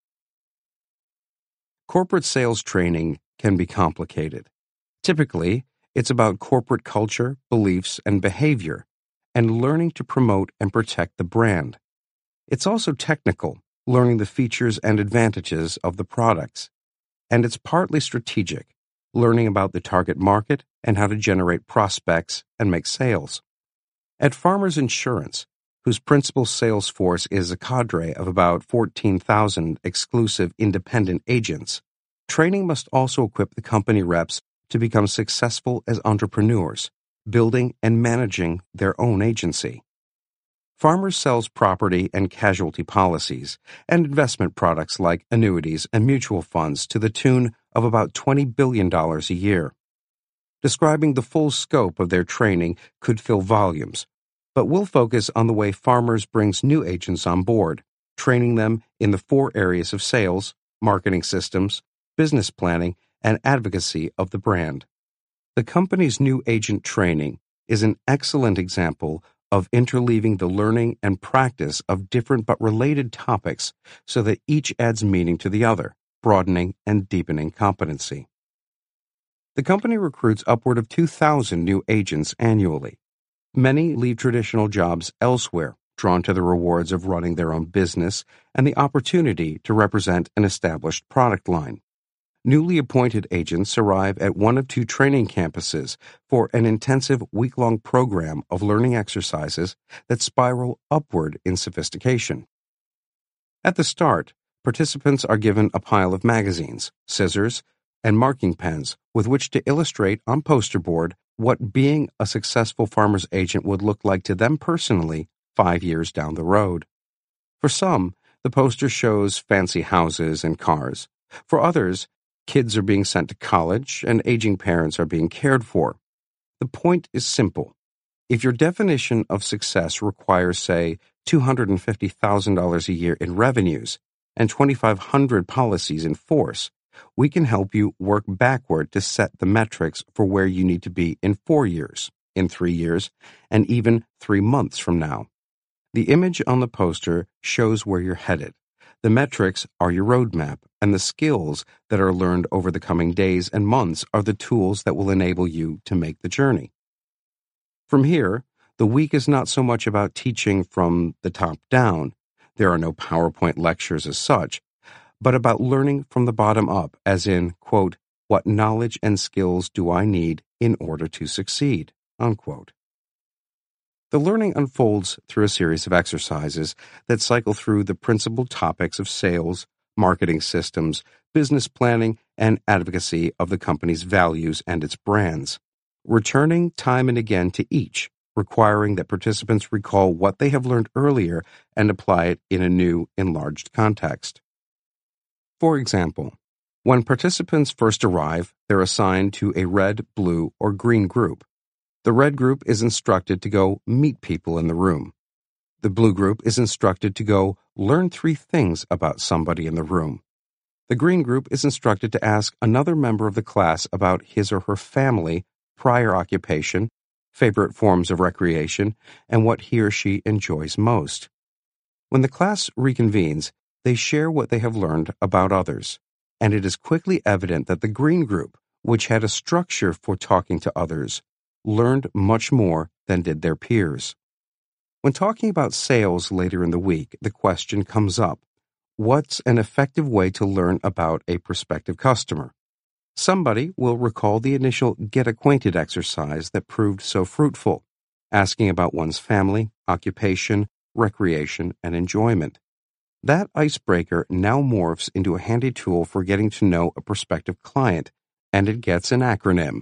Corporate sales training can be complicated. Typically, it's about corporate culture, beliefs, and behavior, and learning to promote and protect the brand. It's also technical, learning the features and advantages of the products. And it's partly strategic, learning about the target market and how to generate prospects and make sales. At Farmers Insurance, whose principal sales force is a cadre of about 14,000 exclusive independent agents, training must also equip the company reps to become successful as entrepreneurs, building and managing their own agency. Farmers sells property and casualty policies and investment products like annuities and mutual funds to the tune of about $20 billion a year. Describing the full scope of their training could fill volumes, but we'll focus on the way Farmers brings new agents on board, training them in the 4 areas of sales, marketing systems, business planning, and advocacy of the brand. The company's new agent training is an excellent example of interleaving the learning and practice of different but related topics so that each adds meaning to the other, broadening and deepening competency. The company recruits upward of 2,000 new agents annually. Many leave traditional jobs elsewhere, drawn to the rewards of running their own business and the opportunity to represent an established product line. Newly appointed agents arrive at one of 2 training campuses for an intensive week-long program of learning exercises that spiral upward in sophistication. At the start, participants are given a pile of magazines, scissors, and marking pens with which to illustrate on poster board what being a successful farmer's agent would look like to them personally 5 years down the road. For some, the poster shows fancy houses and cars. For others, kids are being sent to college and aging parents are being cared for. The point is simple. If your definition of success requires, say, $250,000 a year in revenues and 2,500 policies in force, we can help you work backward to set the metrics for where you need to be in 4 years, in 3 years, and even 3 months from now. The image on the poster shows where you're headed. The metrics are your roadmap, and the skills that are learned over the coming days and months are the tools that will enable you to make the journey. From here, the week is not so much about teaching from the top down. There are no PowerPoint lectures as such, but about learning from the bottom up, as in, quote, "What knowledge and skills do I need in order to succeed?" Unquote. The learning unfolds through a series of exercises that cycle through the principal topics of sales, marketing systems, business planning, and advocacy of the company's values and its brands, returning time and again to each, requiring that participants recall what they have learned earlier and apply it in a new, enlarged context. For example, when participants first arrive, they're assigned to a red, blue, or green group. The red group is instructed to go meet people in the room. The blue group is instructed to go learn 3 things about somebody in the room. The green group is instructed to ask another member of the class about his or her family, prior occupation, favorite forms of recreation, and what he or she enjoys most. When the class reconvenes, they share what they have learned about others, and it is quickly evident that the green group, which had a structure for talking to others, learned much more than did their peers. When talking about sales later in the week, the question comes up, what's an effective way to learn about a prospective customer? Somebody will recall the initial get acquainted exercise that proved so fruitful, asking about one's family, occupation, recreation, and enjoyment. That icebreaker now morphs into a handy tool for getting to know a prospective client, and it gets an acronym,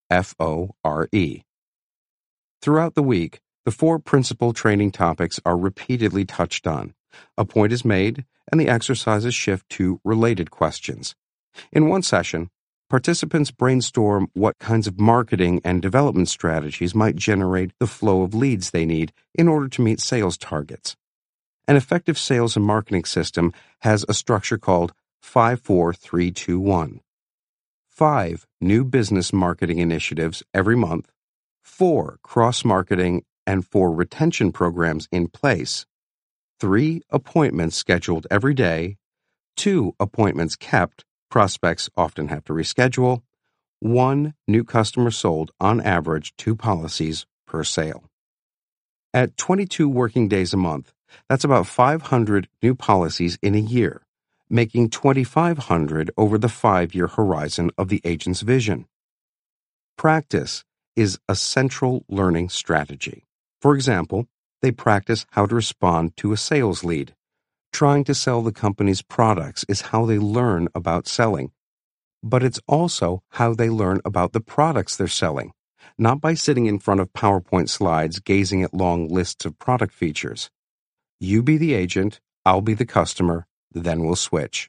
FORE. Throughout the week, the 4 principal training topics are repeatedly touched on. A point is made, and the exercises shift to related questions. In one session, participants brainstorm what kinds of marketing and development strategies might generate the flow of leads they need in order to meet sales targets. An effective sales and marketing system has a structure called 5-4-3-2-1. 5 new business marketing initiatives every month, 4 cross-marketing and 4 retention programs in place, 3 appointments scheduled every day, 2 appointments kept, prospects often have to reschedule, 1 new customer sold on average 2 policies per sale. At 22 working days a month, that's about 500 new policies in a year, making 2,500 over the 5-year horizon of the agent's vision. Practice is a central learning strategy. For example, they practice how to respond to a sales lead. Trying to sell the company's products is how they learn about selling. But it's also how they learn about the products they're selling, not by sitting in front of PowerPoint slides gazing at long lists of product features. You be the agent, I'll be the customer, then we'll switch.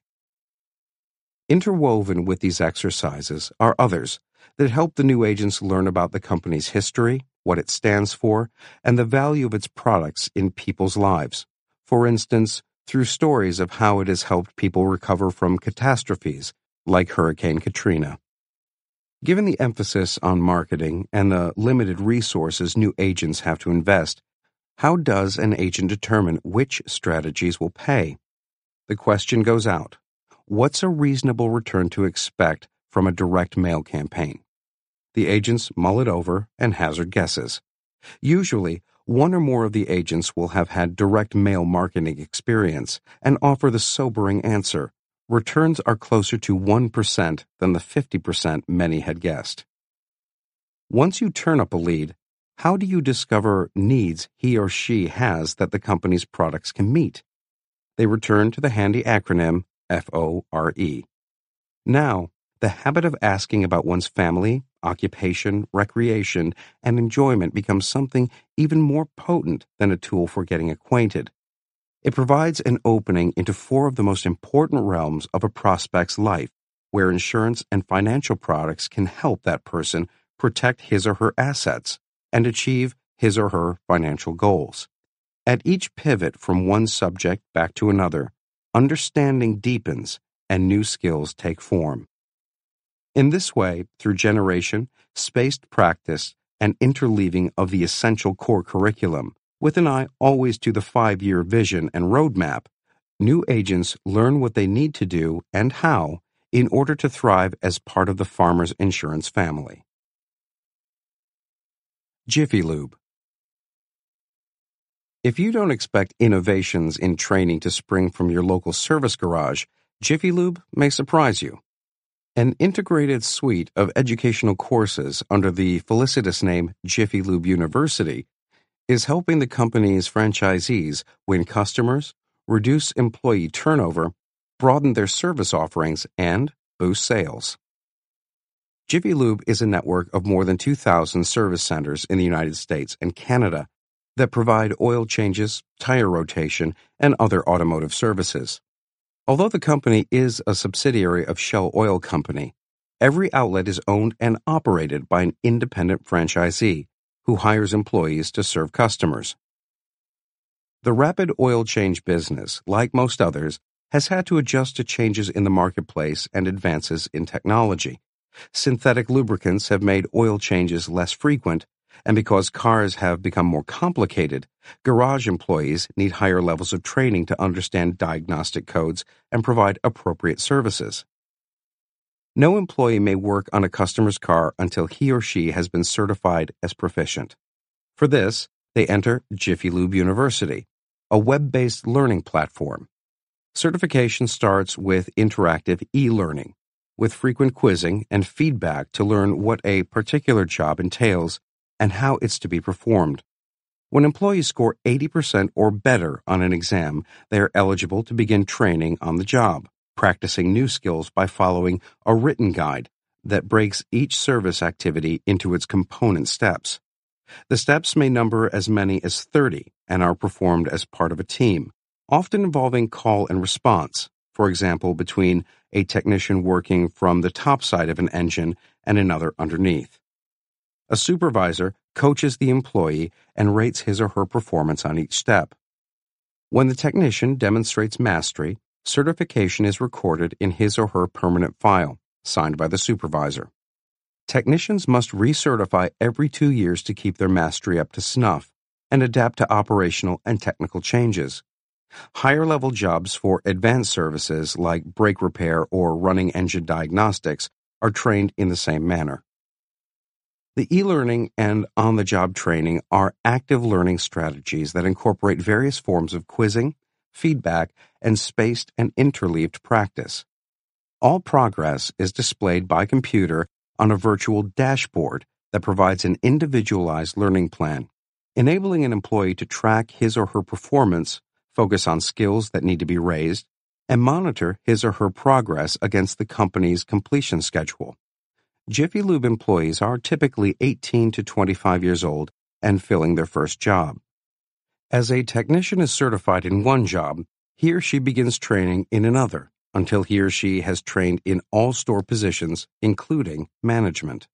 Interwoven with these exercises are others that help the new agents learn about the company's history, what it stands for, and the value of its products in people's lives. For instance, through stories of how it has helped people recover from catastrophes like Hurricane Katrina. Given the emphasis on marketing and the limited resources new agents have to invest, how does an agent determine which strategies will pay? The question goes out. What's a reasonable return to expect from a direct mail campaign? The agents mull it over and hazard guesses. Usually, one or more of the agents will have had direct mail marketing experience and offer the sobering answer. Returns are closer to 1% than the 50% many had guessed. Once you turn up a lead, how do you discover needs he or she has that the company's products can meet? They return to the handy acronym FORE. Now, the habit of asking about one's family, occupation, recreation, and enjoyment becomes something even more potent than a tool for getting acquainted. It provides an opening into 4 of the most important realms of a prospect's life, where insurance and financial products can help that person protect his or her assets and achieve his or her financial goals. At each pivot from one subject back to another, understanding deepens and new skills take form. In this way, through generation, spaced practice, and interleaving of the essential core curriculum, with an eye always to the 5-year vision and roadmap, new agents learn what they need to do and how in order to thrive as part of the Farmers Insurance family. Jiffy Lube. If you don't expect innovations in training to spring from your local service garage, Jiffy Lube may surprise you. An integrated suite of educational courses under the felicitous name Jiffy Lube University is helping the company's franchisees win customers, reduce employee turnover, broaden their service offerings, and boost sales. Jiffy Lube is a network of more than 2,000 service centers in the United States and Canada that provide oil changes, tire rotation, and other automotive services. Although the company is a subsidiary of Shell Oil Company, every outlet is owned and operated by an independent franchisee who hires employees to serve customers. The rapid oil change business, like most others, has had to adjust to changes in the marketplace and advances in technology. Synthetic lubricants have made oil changes less frequent, and because cars have become more complicated, garage employees need higher levels of training to understand diagnostic codes and provide appropriate services. No employee may work on a customer's car until he or she has been certified as proficient. For this, they enter Jiffy Lube University, a web-based learning platform. Certification starts with interactive e-learning, with frequent quizzing and feedback to learn what a particular job entails and how it's to be performed. When employees score 80% or better on an exam, they are eligible to begin training on the job, practicing new skills by following a written guide that breaks each service activity into its component steps. The steps may number as many as 30 and are performed as part of a team, often involving call and response, for example, between a technician working from the top side of an engine and another underneath. A supervisor coaches the employee and rates his or her performance on each step. When the technician demonstrates mastery, certification is recorded in his or her permanent file, signed by the supervisor. Technicians must recertify every 2 years to keep their mastery up to snuff and adapt to operational and technical changes. Higher-level jobs for advanced services like brake repair or running engine diagnostics are trained in the same manner. The e-learning and on-the-job training are active learning strategies that incorporate various forms of quizzing, feedback, and spaced and interleaved practice. All progress is displayed by computer on a virtual dashboard that provides an individualized learning plan, enabling an employee to track his or her performance, focus on skills that need to be raised, and monitor his or her progress against the company's completion schedule. Jiffy Lube employees are typically 18 to 25 years old and filling their first job. As a technician is certified in one job, he or she begins training in another until he or she has trained in all store positions, including management.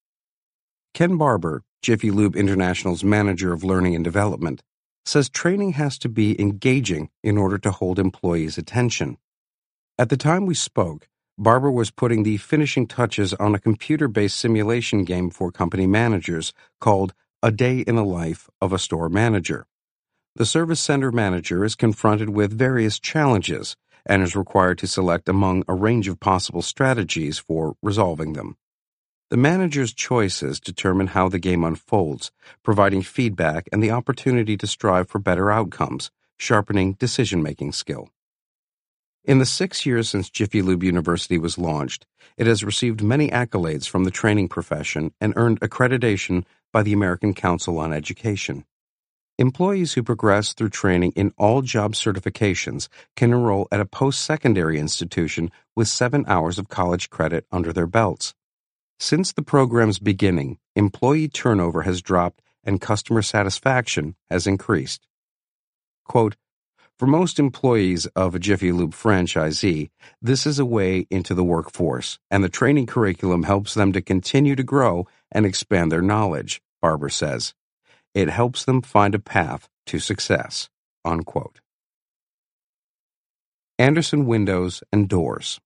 Ken Barber, Jiffy Lube International's Manager of Learning and Development, says training has to be engaging in order to hold employees' attention. At the time we spoke, Barber was putting the finishing touches on a computer-based simulation game for company managers called A Day in the Life of a Store Manager. The service center manager is confronted with various challenges and is required to select among a range of possible strategies for resolving them. The manager's choices determine how the game unfolds, providing feedback and the opportunity to strive for better outcomes, sharpening decision-making skill. In the 6 years since Jiffy Lube University was launched, it has received many accolades from the training profession and earned accreditation by the American Council on Education. Employees who progress through training in all job certifications can enroll at a post-secondary institution with 7 hours of college credit under their belts. Since the program's beginning, employee turnover has dropped and customer satisfaction has increased. Quote, "For most employees of a Jiffy Lube franchisee, this is a way into the workforce, and the training curriculum helps them to continue to grow and expand their knowledge," Barber says. "It helps them find a path to success." Unquote. Andersen Windows and Doors.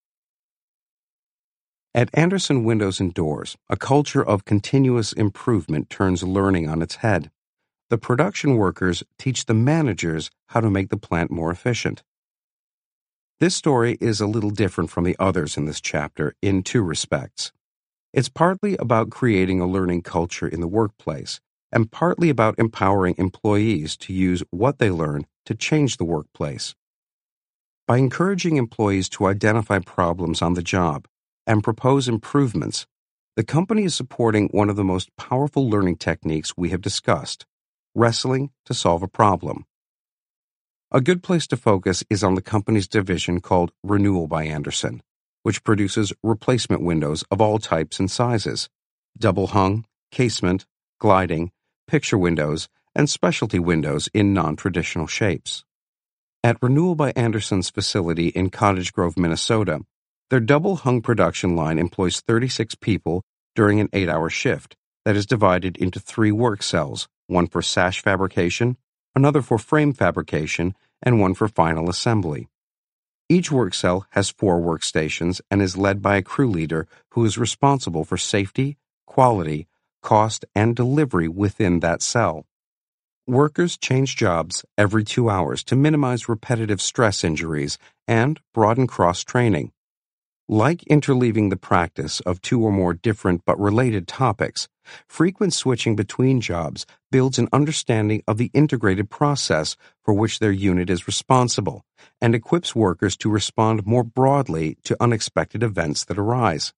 At Andersen Windows and Doors, a culture of continuous improvement turns learning on its head. The production workers teach the managers how to make the plant more efficient. This story is a little different from the others in this chapter in 2 respects. It's partly about creating a learning culture in the workplace, and partly about empowering employees to use what they learn to change the workplace. By encouraging employees to identify problems on the job and propose improvements, the company is supporting one of the most powerful learning techniques we have discussed: wrestling to solve a problem. A good place to focus is on the company's division called Renewal by Andersen, which produces replacement windows of all types and sizes: double-hung, casement, gliding, picture windows, and specialty windows in non-traditional shapes. At Renewal by Anderson's facility in Cottage Grove, Minnesota, their double-hung production line employs 36 people during an 8-hour shift that is divided into 3 work cells, one for sash fabrication, another for frame fabrication, and one for final assembly. Each work cell has 4 workstations and is led by a crew leader who is responsible for safety, quality, cost, and delivery within that cell. Workers change jobs every 2 hours to minimize repetitive stress injuries and broaden cross-training. Like interleaving the practice of 2 or more different but related topics, frequent switching between jobs builds an understanding of the integrated process for which their unit is responsible and equips workers to respond more broadly to unexpected events that arise.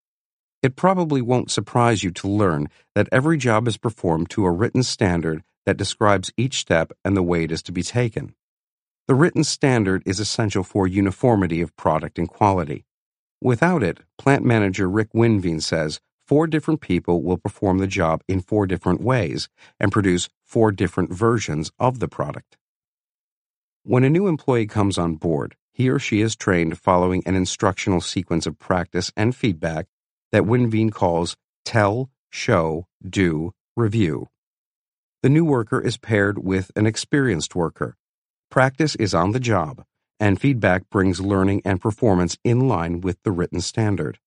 It probably won't surprise you to learn that every job is performed to a written standard that describes each step and the way it is to be taken. The written standard is essential for uniformity of product and quality. Without it, plant manager Rick Winveen says 4 different people will perform the job in 4 different ways and produce 4 different versions of the product. When a new employee comes on board, he or she is trained following an instructional sequence of practice and feedback that Winveen calls tell, show, do, review. The new worker is paired with an experienced worker. Practice is on the job, and feedback brings learning and performance in line with the written standard.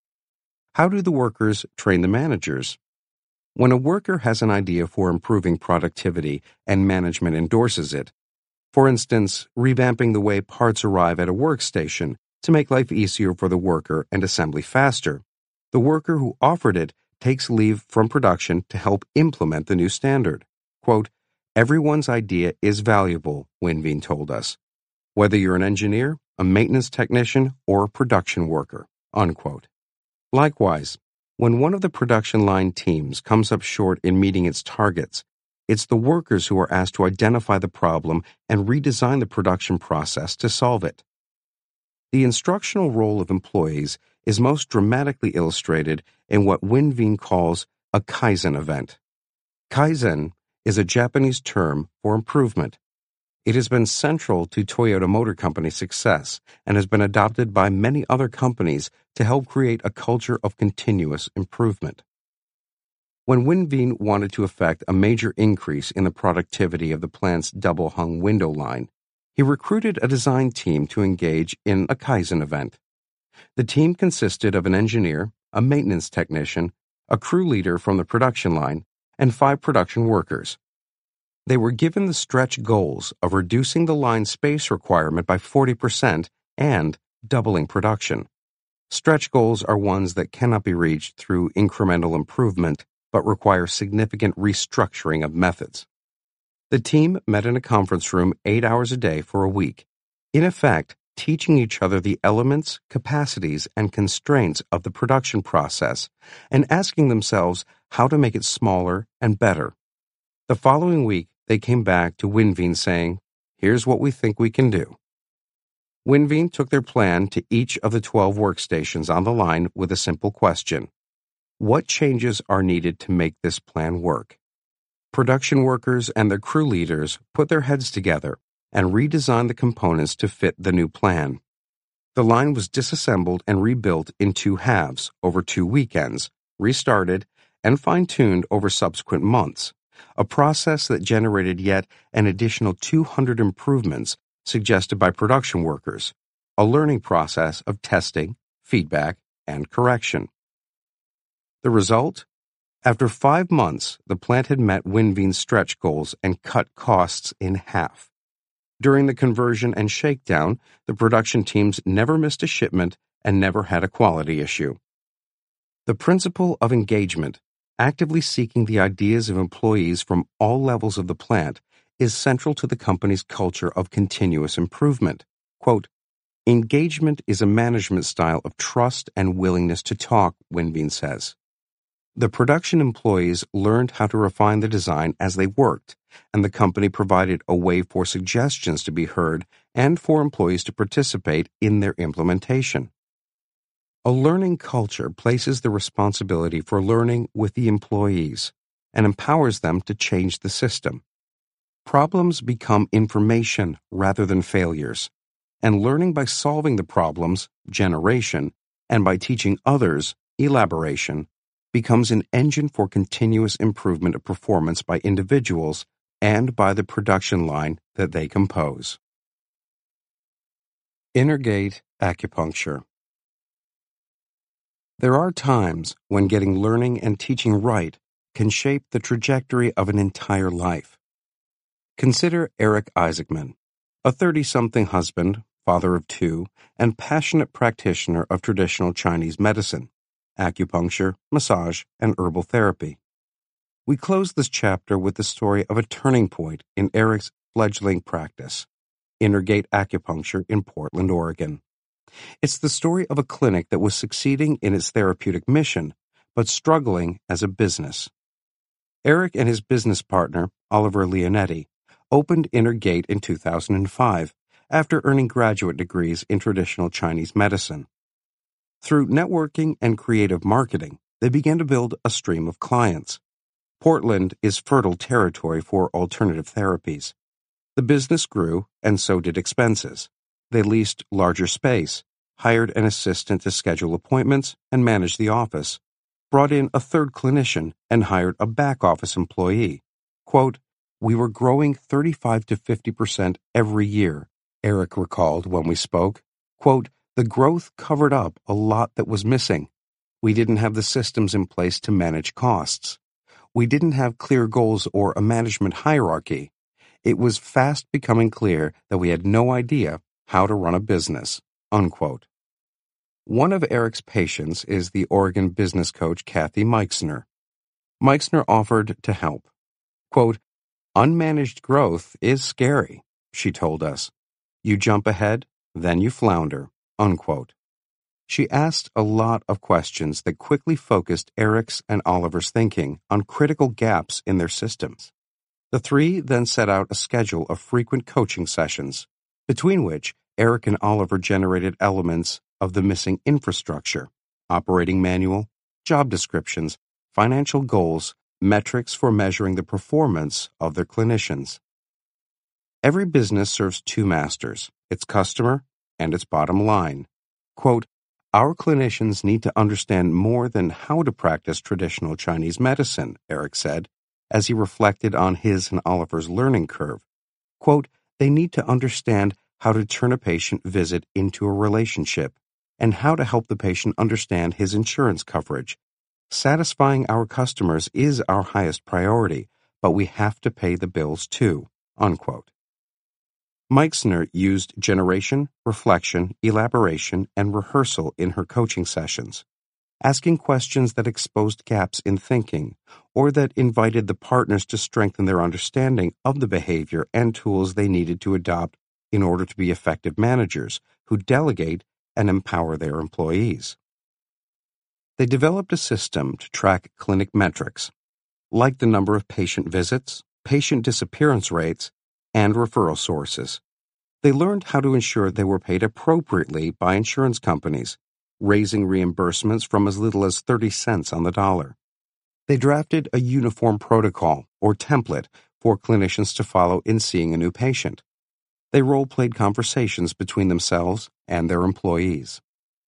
How do the workers train the managers? When a worker has an idea for improving productivity and management endorses it, for instance, revamping the way parts arrive at a workstation to make life easier for the worker and assembly faster, the worker who offered it takes leave from production to help implement the new standard. Quote, "Everyone's idea is valuable," Winveen told us, whether you're an engineer, a maintenance technician, or a production worker, unquote. Likewise, when one of the production line teams comes up short in meeting its targets, it's the workers who are asked to identify the problem and redesign the production process to solve it. The instructional role of employees is most dramatically illustrated in what Winveen calls a Kaizen event. Kaizen is a Japanese term for improvement. It has been central to Toyota Motor Company's success and has been adopted by many other companies to help create a culture of continuous improvement. When Winveen wanted to effect a major increase in the productivity of the plant's double-hung window line, he recruited a design team to engage in a Kaizen event. The team consisted of an engineer, a maintenance technician, a crew leader from the production line, and 5 production workers. They were given the stretch goals of reducing the line space requirement by 40% and doubling production. Stretch goals are ones that cannot be reached through incremental improvement but require significant restructuring of methods. The team met in a conference room 8 hours a day for a week, in effect teaching each other the elements, capacities, and constraints of the production process and asking themselves how to make it smaller and better. The following week, they came back to Winveen saying, "Here's what we think we can do." Winveen took their plan to each of the 12 workstations on the line with a simple question. What changes are needed to make this plan work? Production workers and their crew leaders put their heads together and redesigned the components to fit the new plan. The line was disassembled and rebuilt in 2 halves over 2 weekends, restarted, and fine-tuned over subsequent months, a process that generated yet an additional 200 improvements suggested by production workers, a learning process of testing, feedback, and correction. The result? After 5 months, the plant had met Winveen's stretch goals and cut costs in half. During the conversion and shakedown, the production teams never missed a shipment and never had a quality issue. The principle of engagement, actively seeking the ideas of employees from all levels of the plant, is central to the company's culture of continuous improvement. Quote, "Engagement is a management style of trust and willingness to talk," Winveen says. The production employees learned how to refine the design as they worked, and the company provided a way for suggestions to be heard and for employees to participate in their implementation. A learning culture places the responsibility for learning with the employees and empowers them to change the system. Problems become information rather than failures, and learning by solving the problems, generation, and by teaching others, elaboration, becomes an engine for continuous improvement of performance by individuals and by the production line that they compose. Innergate Acupuncture. There are times when getting learning and teaching right can shape the trajectory of an entire life. Consider Eric Isaacman, a 30-something husband, father of two, and passionate practitioner of traditional Chinese medicine, acupuncture, massage, and herbal therapy. We close this chapter with the story of a turning point in Eric's fledgling practice, Innergate Acupuncture in Portland, Oregon. It's the story of a clinic that was succeeding in its therapeutic mission, but struggling as a business. Eric and his business partner, Oliver Leonetti, opened Innergate in 2005 after earning graduate degrees in traditional Chinese medicine. Through networking and creative marketing, they began to build a stream of clients. Portland is fertile territory for alternative therapies. The business grew, and so did expenses. They leased larger space, hired an assistant to schedule appointments and manage the office, brought in a third clinician, and hired a back-office employee. Quote, "We were growing 35 to 50% every year," Eric recalled when we spoke. Quote, "The growth covered up a lot that was missing. We didn't have the systems in place to manage costs. We didn't have clear goals or a management hierarchy. It was fast becoming clear that we had no idea how to run a business." Unquote. One of Eric's patients is the Oregon business coach Kathy Meixner. Meixner offered to help. Quote, "Unmanaged growth is scary," she told us. "You jump ahead, then you flounder." Unquote. She asked a lot of questions that quickly focused Eric's and Oliver's thinking on critical gaps in their systems. The three then set out a schedule of frequent coaching sessions, between which Eric and Oliver generated elements of the missing infrastructure, operating manual, job descriptions, financial goals, metrics for measuring the performance of their clinicians. Every business serves two masters, its customer and its bottom line. Quote, "Our clinicians need to understand more than how to practice traditional Chinese medicine," Eric said, as he reflected on his and Oliver's learning curve. Quote, "They need to understand how to turn a patient visit into a relationship and how to help the patient understand his insurance coverage. Satisfying our customers is our highest priority, but we have to pay the bills too." Unquote. Meixner used generation, reflection, elaboration, and rehearsal in her coaching sessions, asking questions that exposed gaps in thinking or that invited the partners to strengthen their understanding of the behavior and tools they needed to adopt in order to be effective managers who delegate and empower their employees. They developed a system to track clinic metrics, like the number of patient visits, patient disappearance rates, and referral sources. They learned how to ensure they were paid appropriately by insurance companies, raising reimbursements from as little as 30 cents on the dollar. They drafted a uniform protocol or template for clinicians to follow in seeing a new patient. They role-played conversations between themselves and their employees.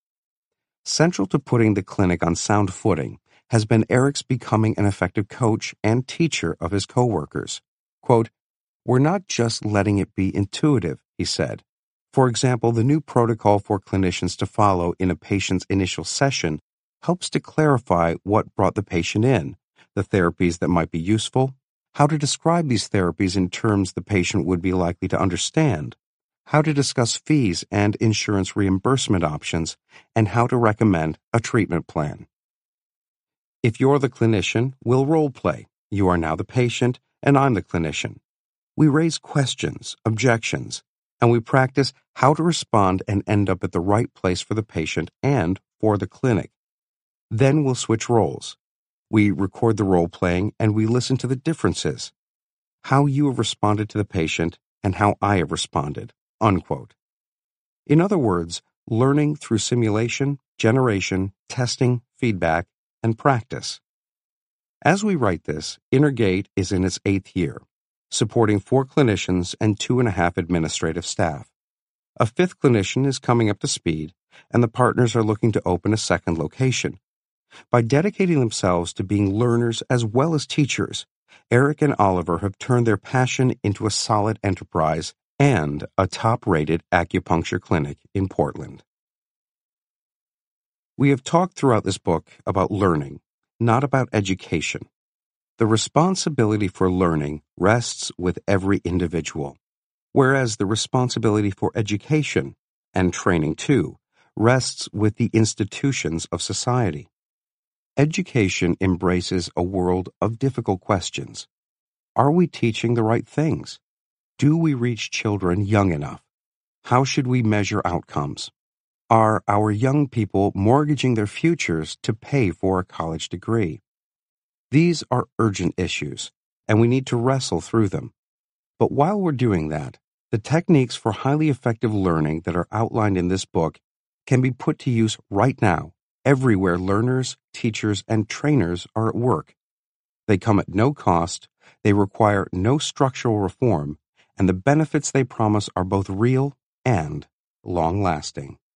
Central to putting the clinic on sound footing has been Eric's becoming an effective coach and teacher of his coworkers. Quote, "We're not just letting it be intuitive," he said. For example, the new protocol for clinicians to follow in a patient's initial session helps to clarify what brought the patient in, the therapies that might be useful, how to describe these therapies in terms the patient would be likely to understand, how to discuss fees and insurance reimbursement options, and how to recommend a treatment plan. If you're the clinician, we'll role play. You are now the patient, and I'm the clinician. We raise questions, objections, and we practice how to respond and end up at the right place for the patient and for the clinic. Then we'll switch roles. We record the role playing and we listen to the differences, how you have responded to the patient and how I have responded." Unquote. In other words, learning through simulation, generation, testing, feedback, and practice. As we write this, Innergate is in its 8th year. supporting 4 clinicians and 2.5 administrative staff. A 5th clinician is coming up to speed, and the partners are looking to open a second location. By dedicating themselves to being learners as well as teachers, Eric and Oliver have turned their passion into a solid enterprise and a top-rated acupuncture clinic in Portland. We have talked throughout this book about learning, not about education. The responsibility for learning rests with every individual, whereas the responsibility for education, and training too, rests with the institutions of society. Education embraces a world of difficult questions. Are we teaching the right things? Do we reach children young enough? How should we measure outcomes? Are our young people mortgaging their futures to pay for a college degree? These are urgent issues, and we need to wrestle through them. But while we're doing that, the techniques for highly effective learning that are outlined in this book can be put to use right now, everywhere learners, teachers, and trainers are at work. They come at no cost, they require no structural reform, and the benefits they promise are both real and long-lasting.